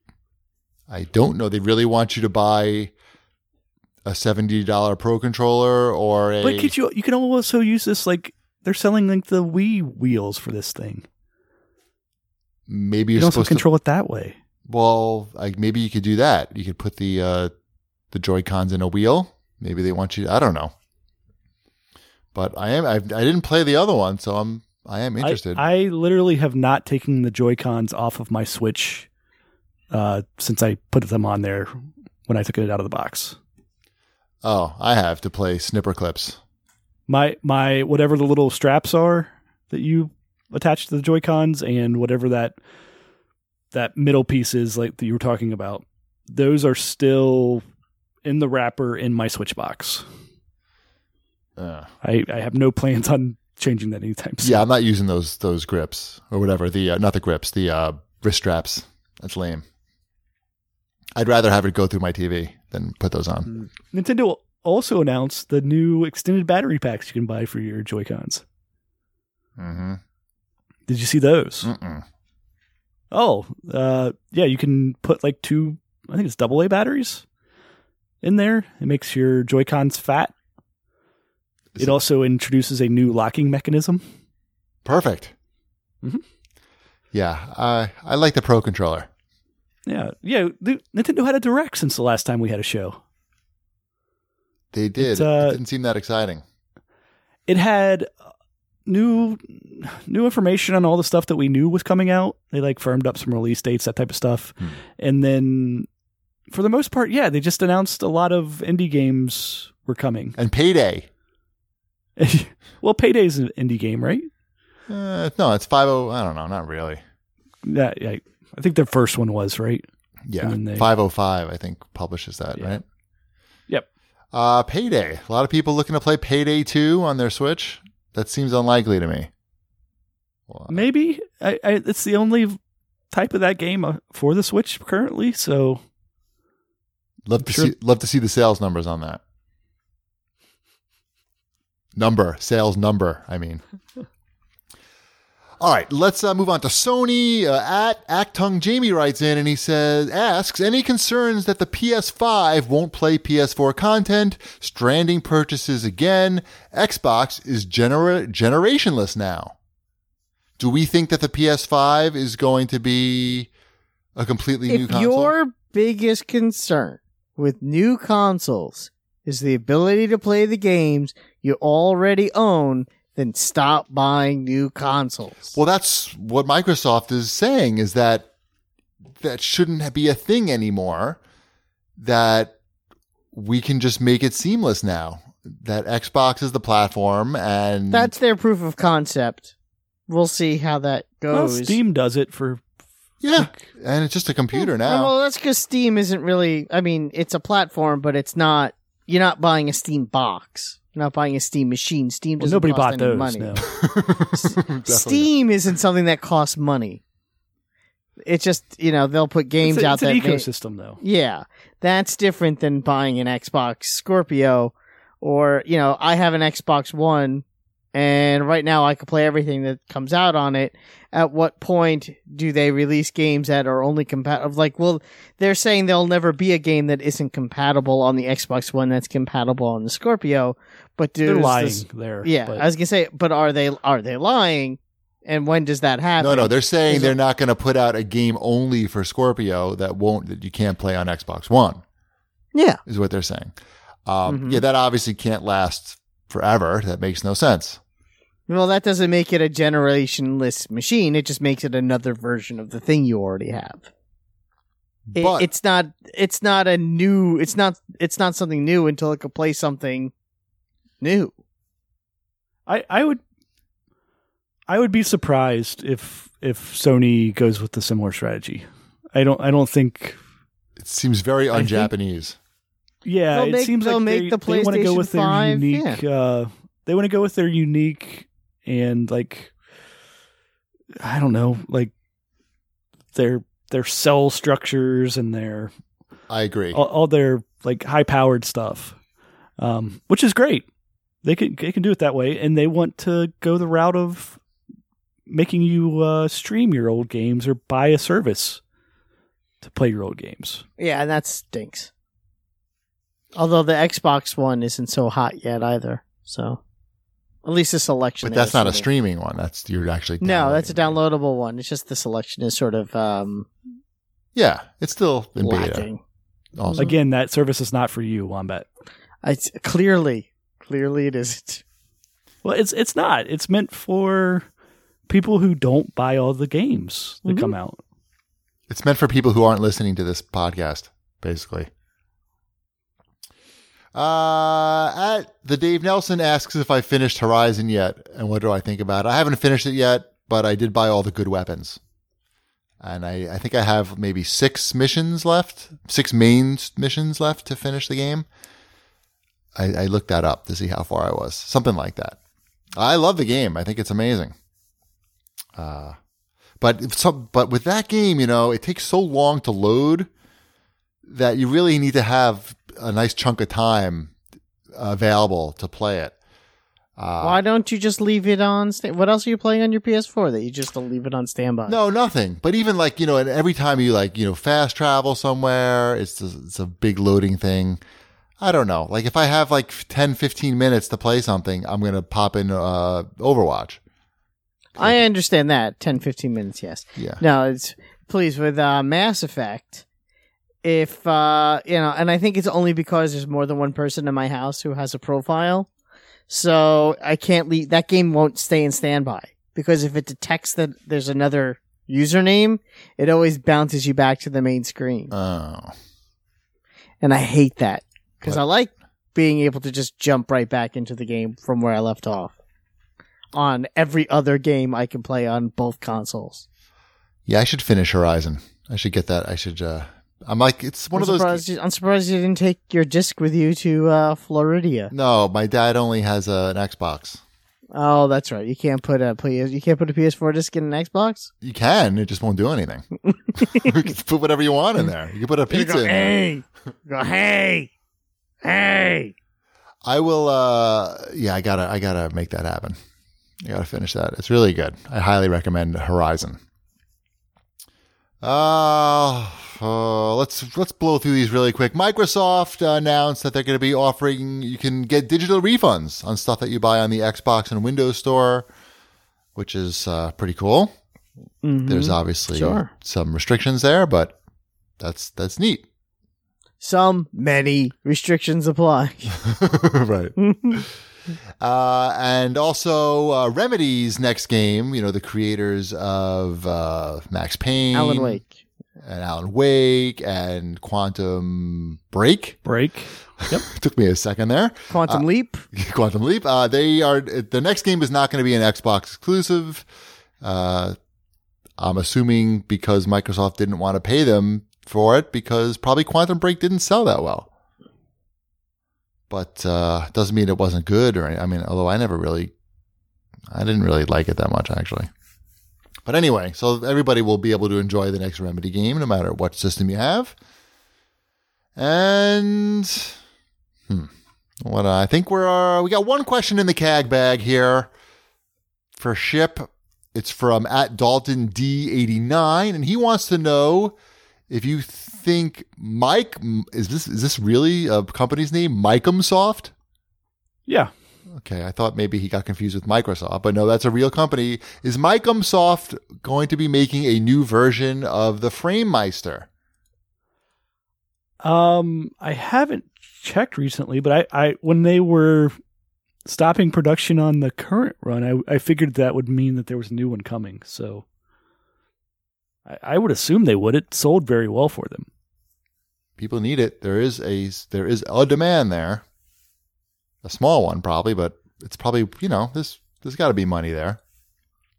I don't know. They really want you to buy a seventy dollars Pro controller or a... But could you, you can also use this, like, they're selling like the Wii wheels for this thing. Maybe you you're can also supposed control to... it that way. Well, like maybe you could do that. You could put the uh, the Joy-Cons in a wheel. Maybe they want you. I don't know. But I am. I've, I didn't play the other one, so I'm. I am interested. I, I literally have not taken the Joy-Cons off of my Switch uh, since I put them on there when I took it out of the box. Oh, I have to play Snipper Clips. My my whatever the little straps are that you attach to the Joy-Cons and whatever that. that middle piece is like that you were talking about. Those are still in the wrapper in my Switch box. Uh, I, I have no plans on changing that anytime soon. yeah, I'm not using those those grips or whatever. The uh, not the grips, the uh, wrist straps. That's lame. I'd rather have it go through my T V than put those on. Nintendo also announced the new extended battery packs you can buy for your Joy-Cons. Mm-hmm. Did you see those? Mm-mm. Oh, uh, yeah, you can put like two, I think it's double A batteries in there. It makes your Joy-Cons fat. Is It it- also introduces a new locking mechanism. Perfect. Mhm. Yeah, I I like the Pro controller. Yeah, yeah. The, Nintendo had a direct since the last time we had a show. They did. It's, uh, it didn't seem that exciting. It had new new information on all the stuff that we knew was coming out. They like firmed up some release dates, that type of stuff. Hmm. And then for the most part, yeah, they just announced a lot of indie games were coming. And Payday. Well, Payday's an indie game, right? Uh, no, it's five oh. I don't know. Not really. Yeah, yeah. I think their first one was, right? Yeah, And then they- five oh five. I think publishes that, Yeah. right? Yep. Uh, Payday. A lot of people looking to play Payday two on their Switch. That seems unlikely to me. Well, Maybe. I, I, it's the only type of that game uh, for the Switch currently, so love to sure. see love to see the sales numbers on that. Number sales number. I mean. All right, let's uh, move on to Sony. Uh, at Actung Jamie writes in and he says, asks, any concerns that the P S five won't play P S four content, stranding purchases again, Xbox is gener- generationless now. Do we think that the P S five is going to be a completely new If console? your biggest concern with new consoles is the ability to play the games you already own, then stop buying new consoles. Well, that's what Microsoft is saying, is that that shouldn't be a thing anymore, that we can just make it seamless now, that Xbox is the platform and That's their proof of concept. We'll see how that well, goes. Steam does it for yeah, and it's just a computer now. Well, that's because Steam isn't really, I mean, it's a platform, but it's not, you're not buying a Steam box. You're not buying a Steam machine. Steam well, doesn't nobody cost bought any those. money. No. Definitely not. Steam isn't something that costs money. It's just, you know, they'll put games it's a, out it's that an may- ecosystem, though. Yeah, that's different than buying an Xbox Scorpio, or, you know, I have an Xbox One, and right now I can play everything that comes out on it. At what point do they release games that are only compatible? Like, well, they're saying there'll never be a game that isn't compatible on the Xbox One that's compatible on the Scorpio, but They're does lying this- there. yeah, but I was gonna say, but are they are they lying? And when does that happen? No, no, they're saying Is they're it- not going to put out a game only for Scorpio that won't that you can't play on Xbox One. Yeah. Is what they're saying. Um, Mhm. Yeah, that obviously can't last forever. That makes no sense. Well, that doesn't make it a generationless machine. It just makes it another version of the thing you already have. It, But it's not. It's not a new. It's not. It's not something new until it can play something new. I, I would I would be surprised if if Sony goes with a similar strategy. I don't I don't think It seems very I think- un-Japanese. Yeah, They'll it make- seems they'll like make they, the they want to go PlayStation with their five, unique. Uh, they want to go with their unique and like I don't know, like their their cell structures and their I agree. all, all their like high powered stuff, um, which is great. They can they can do it that way, and they want to go the route of making you uh, stream your old games or buy a service to play your old games. Yeah, and that stinks. Although the Xbox One isn't so hot yet either, so at least the selection. But that's is not a sort of- streaming one. That's you're actually No, that's a downloading. downloadable one. It's just the selection is sort of um, Yeah, it's still in beta. lacking. Also. Again, that service is not for you, Wombat. It's clearly, clearly it isn't. Well, it's it's not. It's meant for people who don't buy all the games that Mhm. come out. It's meant for people who aren't listening to this podcast, basically. Uh, at the Dave Nelson asks if I finished Horizon yet, and what do I think about it? I haven't finished it yet, but I did buy all the good weapons, and I, I think I have maybe six missions left, six main missions left to finish the game. I, I looked that up to see how far I was, something like that. I love the game. I think it's amazing. Uh, but so, but with that game, you know, it takes so long to load that you really need to have a nice chunk of time available to play it. Uh, Why don't you just leave it on? Sta- what else are you playing on your P S four that you just don't leave it on standby? No, nothing. But even like, you know, and every time you like, you know, fast travel somewhere, it's a, it's a big loading thing. I don't know. Like if I have like ten, fifteen minutes to play something, I'm going to pop in uh, Overwatch. I understand that. ten, fifteen minutes, yes. Yeah. No, it's please with uh, Mass Effect. If uh, you know, and I think it's only because there's more than one person in my house who has a profile, so I can't leave. That game won't stay in standby because if it detects that there's another username, it always bounces you back to the main screen, Oh. and I hate that because What? I like being able to just jump right back into the game from where I left off on every other game I can play on both consoles. Yeah, I should finish Horizon. I should get that. I should, uh, I'm like, it's one I'm of those. surprised you, I'm surprised you didn't take your disc with you to uh, Floridia. No, my dad only has uh, an Xbox. Oh, that's right. You can't put a P S, you can't put a P S four disc in an Xbox. You can, it just won't do anything. You can put whatever you want in there. You can put a pizza go, in there. hey, go, hey, hey. I will, uh, yeah, I gotta, I gotta make that happen. I gotta finish that. It's really good. I highly recommend Horizon. Uh, uh let's, let's blow through these really quick. Microsoft uh, announced that they're going to be offering, you can get digital refunds on stuff that you buy on the Xbox and Windows Store, which is uh, pretty cool. Mhm. There's obviously Sure. some restrictions there, but that's, that's neat. Some many restrictions apply. Right. Uh, and also uh, Remedy's next game, you know, the creators of uh, Max Payne, Alan Wake. and Alan Wake, and Quantum Break. Break. Yep. Took me a second there. Quantum Leap. Quantum Leap. Uh, they are the next game is not going to be an Xbox exclusive. Uh, I'm assuming because Microsoft didn't want to pay them for it because probably Quantum Break didn't sell that well. But uh, doesn't mean it wasn't good or any, I mean, although I never really, I didn't really like it that much actually. But anyway, so everybody will be able to enjoy the next Remedy game no matter what system you have. And hmm, what I think we're uh, we got one question in the C A G bag here for Ship. It's from at Dalton D eighty-nine, and he wants to know if you think Mike is this is this really a company's name, Micomsoft? Yeah. Okay, I thought maybe he got confused with Microsoft, but no, that's a real company. Is Micomsoft going to be making a new version of the FrameMeister? Um, I haven't checked recently, but I, I when they were stopping production on the current run, I, I figured that would mean that there was a new one coming. So I, I would assume they would. It sold very well for them. People need it. There is a there is a demand there. A small one probably, but it's probably, you know, there's there's got to be money there.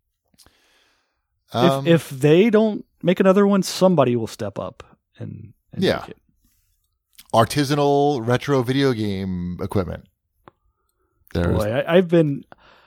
Um, if if they don't make another one, somebody will step up and and Yeah. make it. Artisanal retro video game equipment. There's Boy, I, I've been.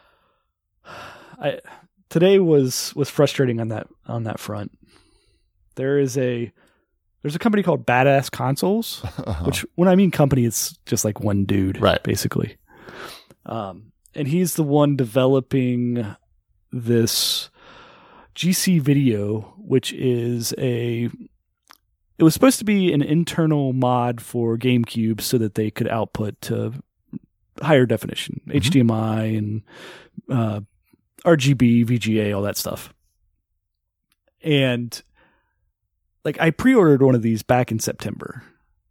I today was was frustrating on that on that front. There is a there's a company called Badass Consoles, uh-huh. which when I mean company, it's just like one dude, Right. basically. Um, and he's the one developing this G C Video, which is a. It was supposed to be an internal mod for GameCube so that they could output to higher definition, Mm-hmm. H D M I and uh, R G B, V G A, all that stuff. And like I pre-ordered one of these back in September.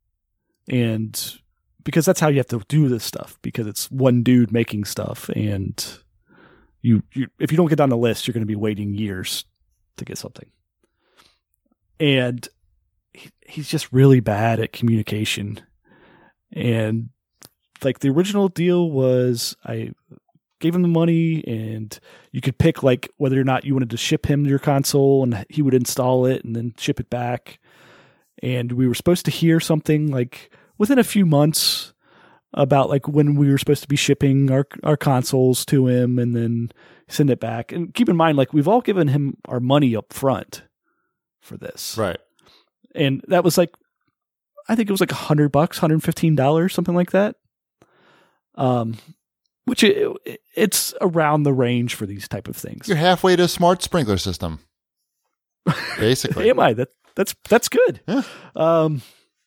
And because that's how you have to do this stuff, because it's one dude making stuff, and you, you if you don't get on the list, you're going to be waiting years to get something. And he, he's just really bad at communication. And like the original deal was I gave him the money and you could pick like whether or not you wanted to ship him your console, and he would install it and then ship it back. And we were supposed to hear something like within a few months about like when we were supposed to be shipping our, our consoles to him and then send it back. And keep in mind, like we've all given him our money up front for this. right. And that was like, I think it was like a hundred bucks, one hundred fifteen dollars, something like that. Um, which it, it, it's around the range for these type of things. You're halfway to a smart sprinkler system. Basically. Am I? That that's that's good. Yeah. Um,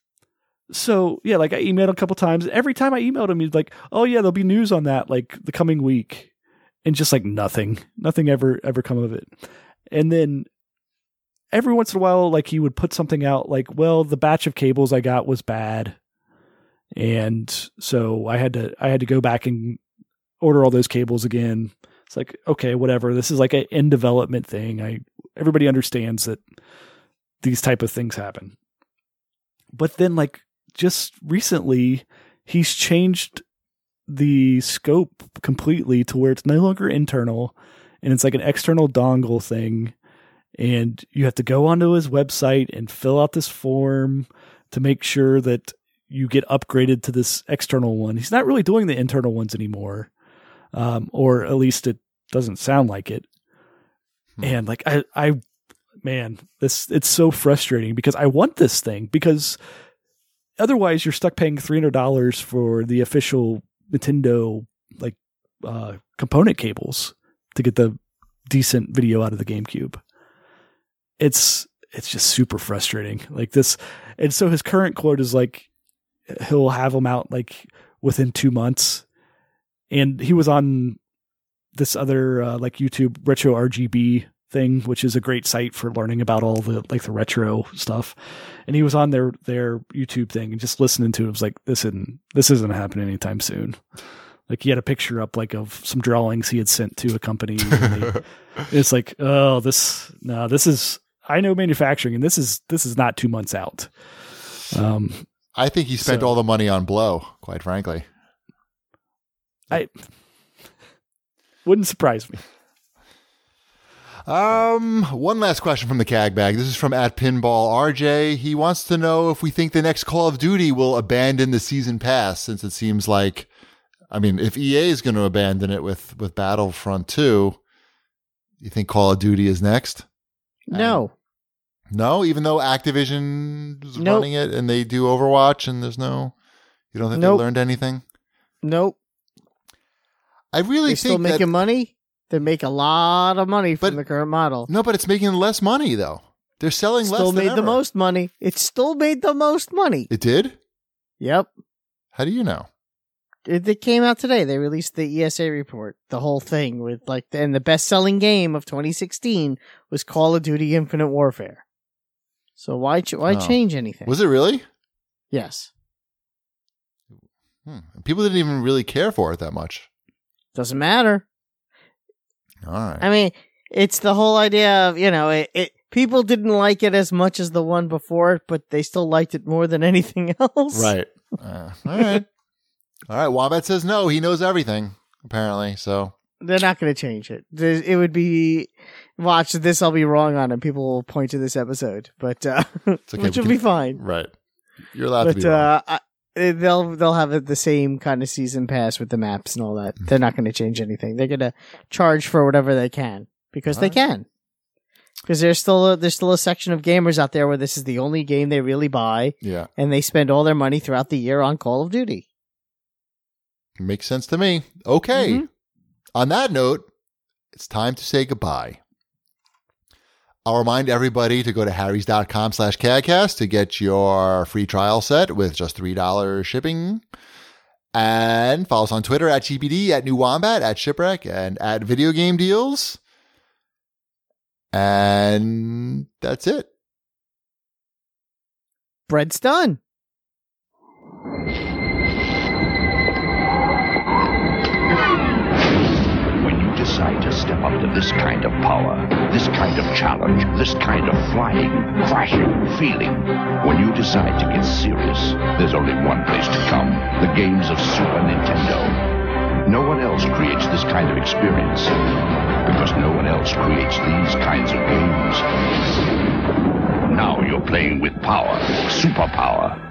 so yeah, like I emailed a couple times. Every time I emailed him, he's like, "Oh yeah, there'll be news on that like the coming week," and just like nothing, nothing ever ever come of it. And then every once in a while, like he would put something out, like, "Well, the batch of cables I got was bad, and so I had to I had to go back and order all those cables again." It's like, okay, whatever. This is like an in development thing. I everybody understands that these type of things happen. But then like just recently he's changed the scope completely to where it's no longer internal and it's like an external dongle thing. And you have to go onto his website and fill out this form to make sure that you get upgraded to this external one. He's not really doing the internal ones anymore. Um, or at least it doesn't sound like it. Hmm. And like, I, I, man, this, it's so frustrating because I want this thing, because otherwise you're stuck paying three hundred dollars for the official Nintendo, like, uh, component cables to get the decent video out of the GameCube. It's, it's just super frustrating like this. And so his current quote is like, he'll have them out like within two months. And he was on this other uh, like YouTube Retro R G B thing, which is a great site for learning about all the like the retro stuff. And he was on their their YouTube thing and just listening to it. It was like, this isn't this isn't happening anytime soon. Like he had a picture up like of some drawings he had sent to a company. And they, it's like, oh, this no, this is I know manufacturing, and this is this is not two months out. Um, I think he spent so, all the money on Blow, quite frankly. I wouldn't surprise me. Um, one last question from the C A G bag. This is from at Pinball R J. He wants to know if we think the next Call of Duty will abandon the season pass, since it seems like, I mean, if E A is going to abandon it with, with Battlefront two, you think Call of Duty is next? No. And no, even though Activision is Nope. running it and they do Overwatch and there's no, you don't think Nope. they learned anything? Nope. I really They're think still making that, money. They make a lot of money from But- the current model. no, but it's making less money though. They're selling less Still than made the ever. most money. It still made the most money. It did? Yep. How do you know? It, it came out today. They released the E S A report, the whole thing with like, and the best selling game of twenty sixteen was Call of Duty Infinite Warfare. So why, ch- why Oh. change anything? Was it really? Yes. Hmm. People didn't even really care for it that much. Doesn't matter. All right. I mean, it's the whole idea of, you know, it, it people didn't like it as much as the one before it, but they still liked it more than anything else. Right. Uh, all right. All right. Wombat says no. He knows everything, apparently. So They're not going to change it. There- It would be, watch this, I'll be wrong on, and people will point to this episode, but, uh, it's okay. which we will can- be fine. Right. You're allowed to But be wrong. uh, I, they'll they'll have the same kind of season pass with the maps and all that. They're not going to change anything. They're going to charge for whatever they can because All they right. can. Because there's still a, there's still a section of gamers out there where this is the only game they really buy, Yeah. and they spend all their money throughout the year on Call of Duty. Makes sense to me. Okay. Mhm. On that note, it's time to say goodbye. I'll remind everybody to go to harrys.com slash cadcast to get your free trial set with just three dollars shipping. And follow us on Twitter at G B D, at New Wombat, at Shipwreck, and at Video Game Deals. And that's it. Bread's done. When you decide to step up to this kind of power, this kind of challenge, this kind of flying, crashing, feeling, when you decide to get serious, there's only one place to come. The games of Super Nintendo. No one else creates this kind of experience, because no one else creates these kinds of games. Now you're playing with power, superpower.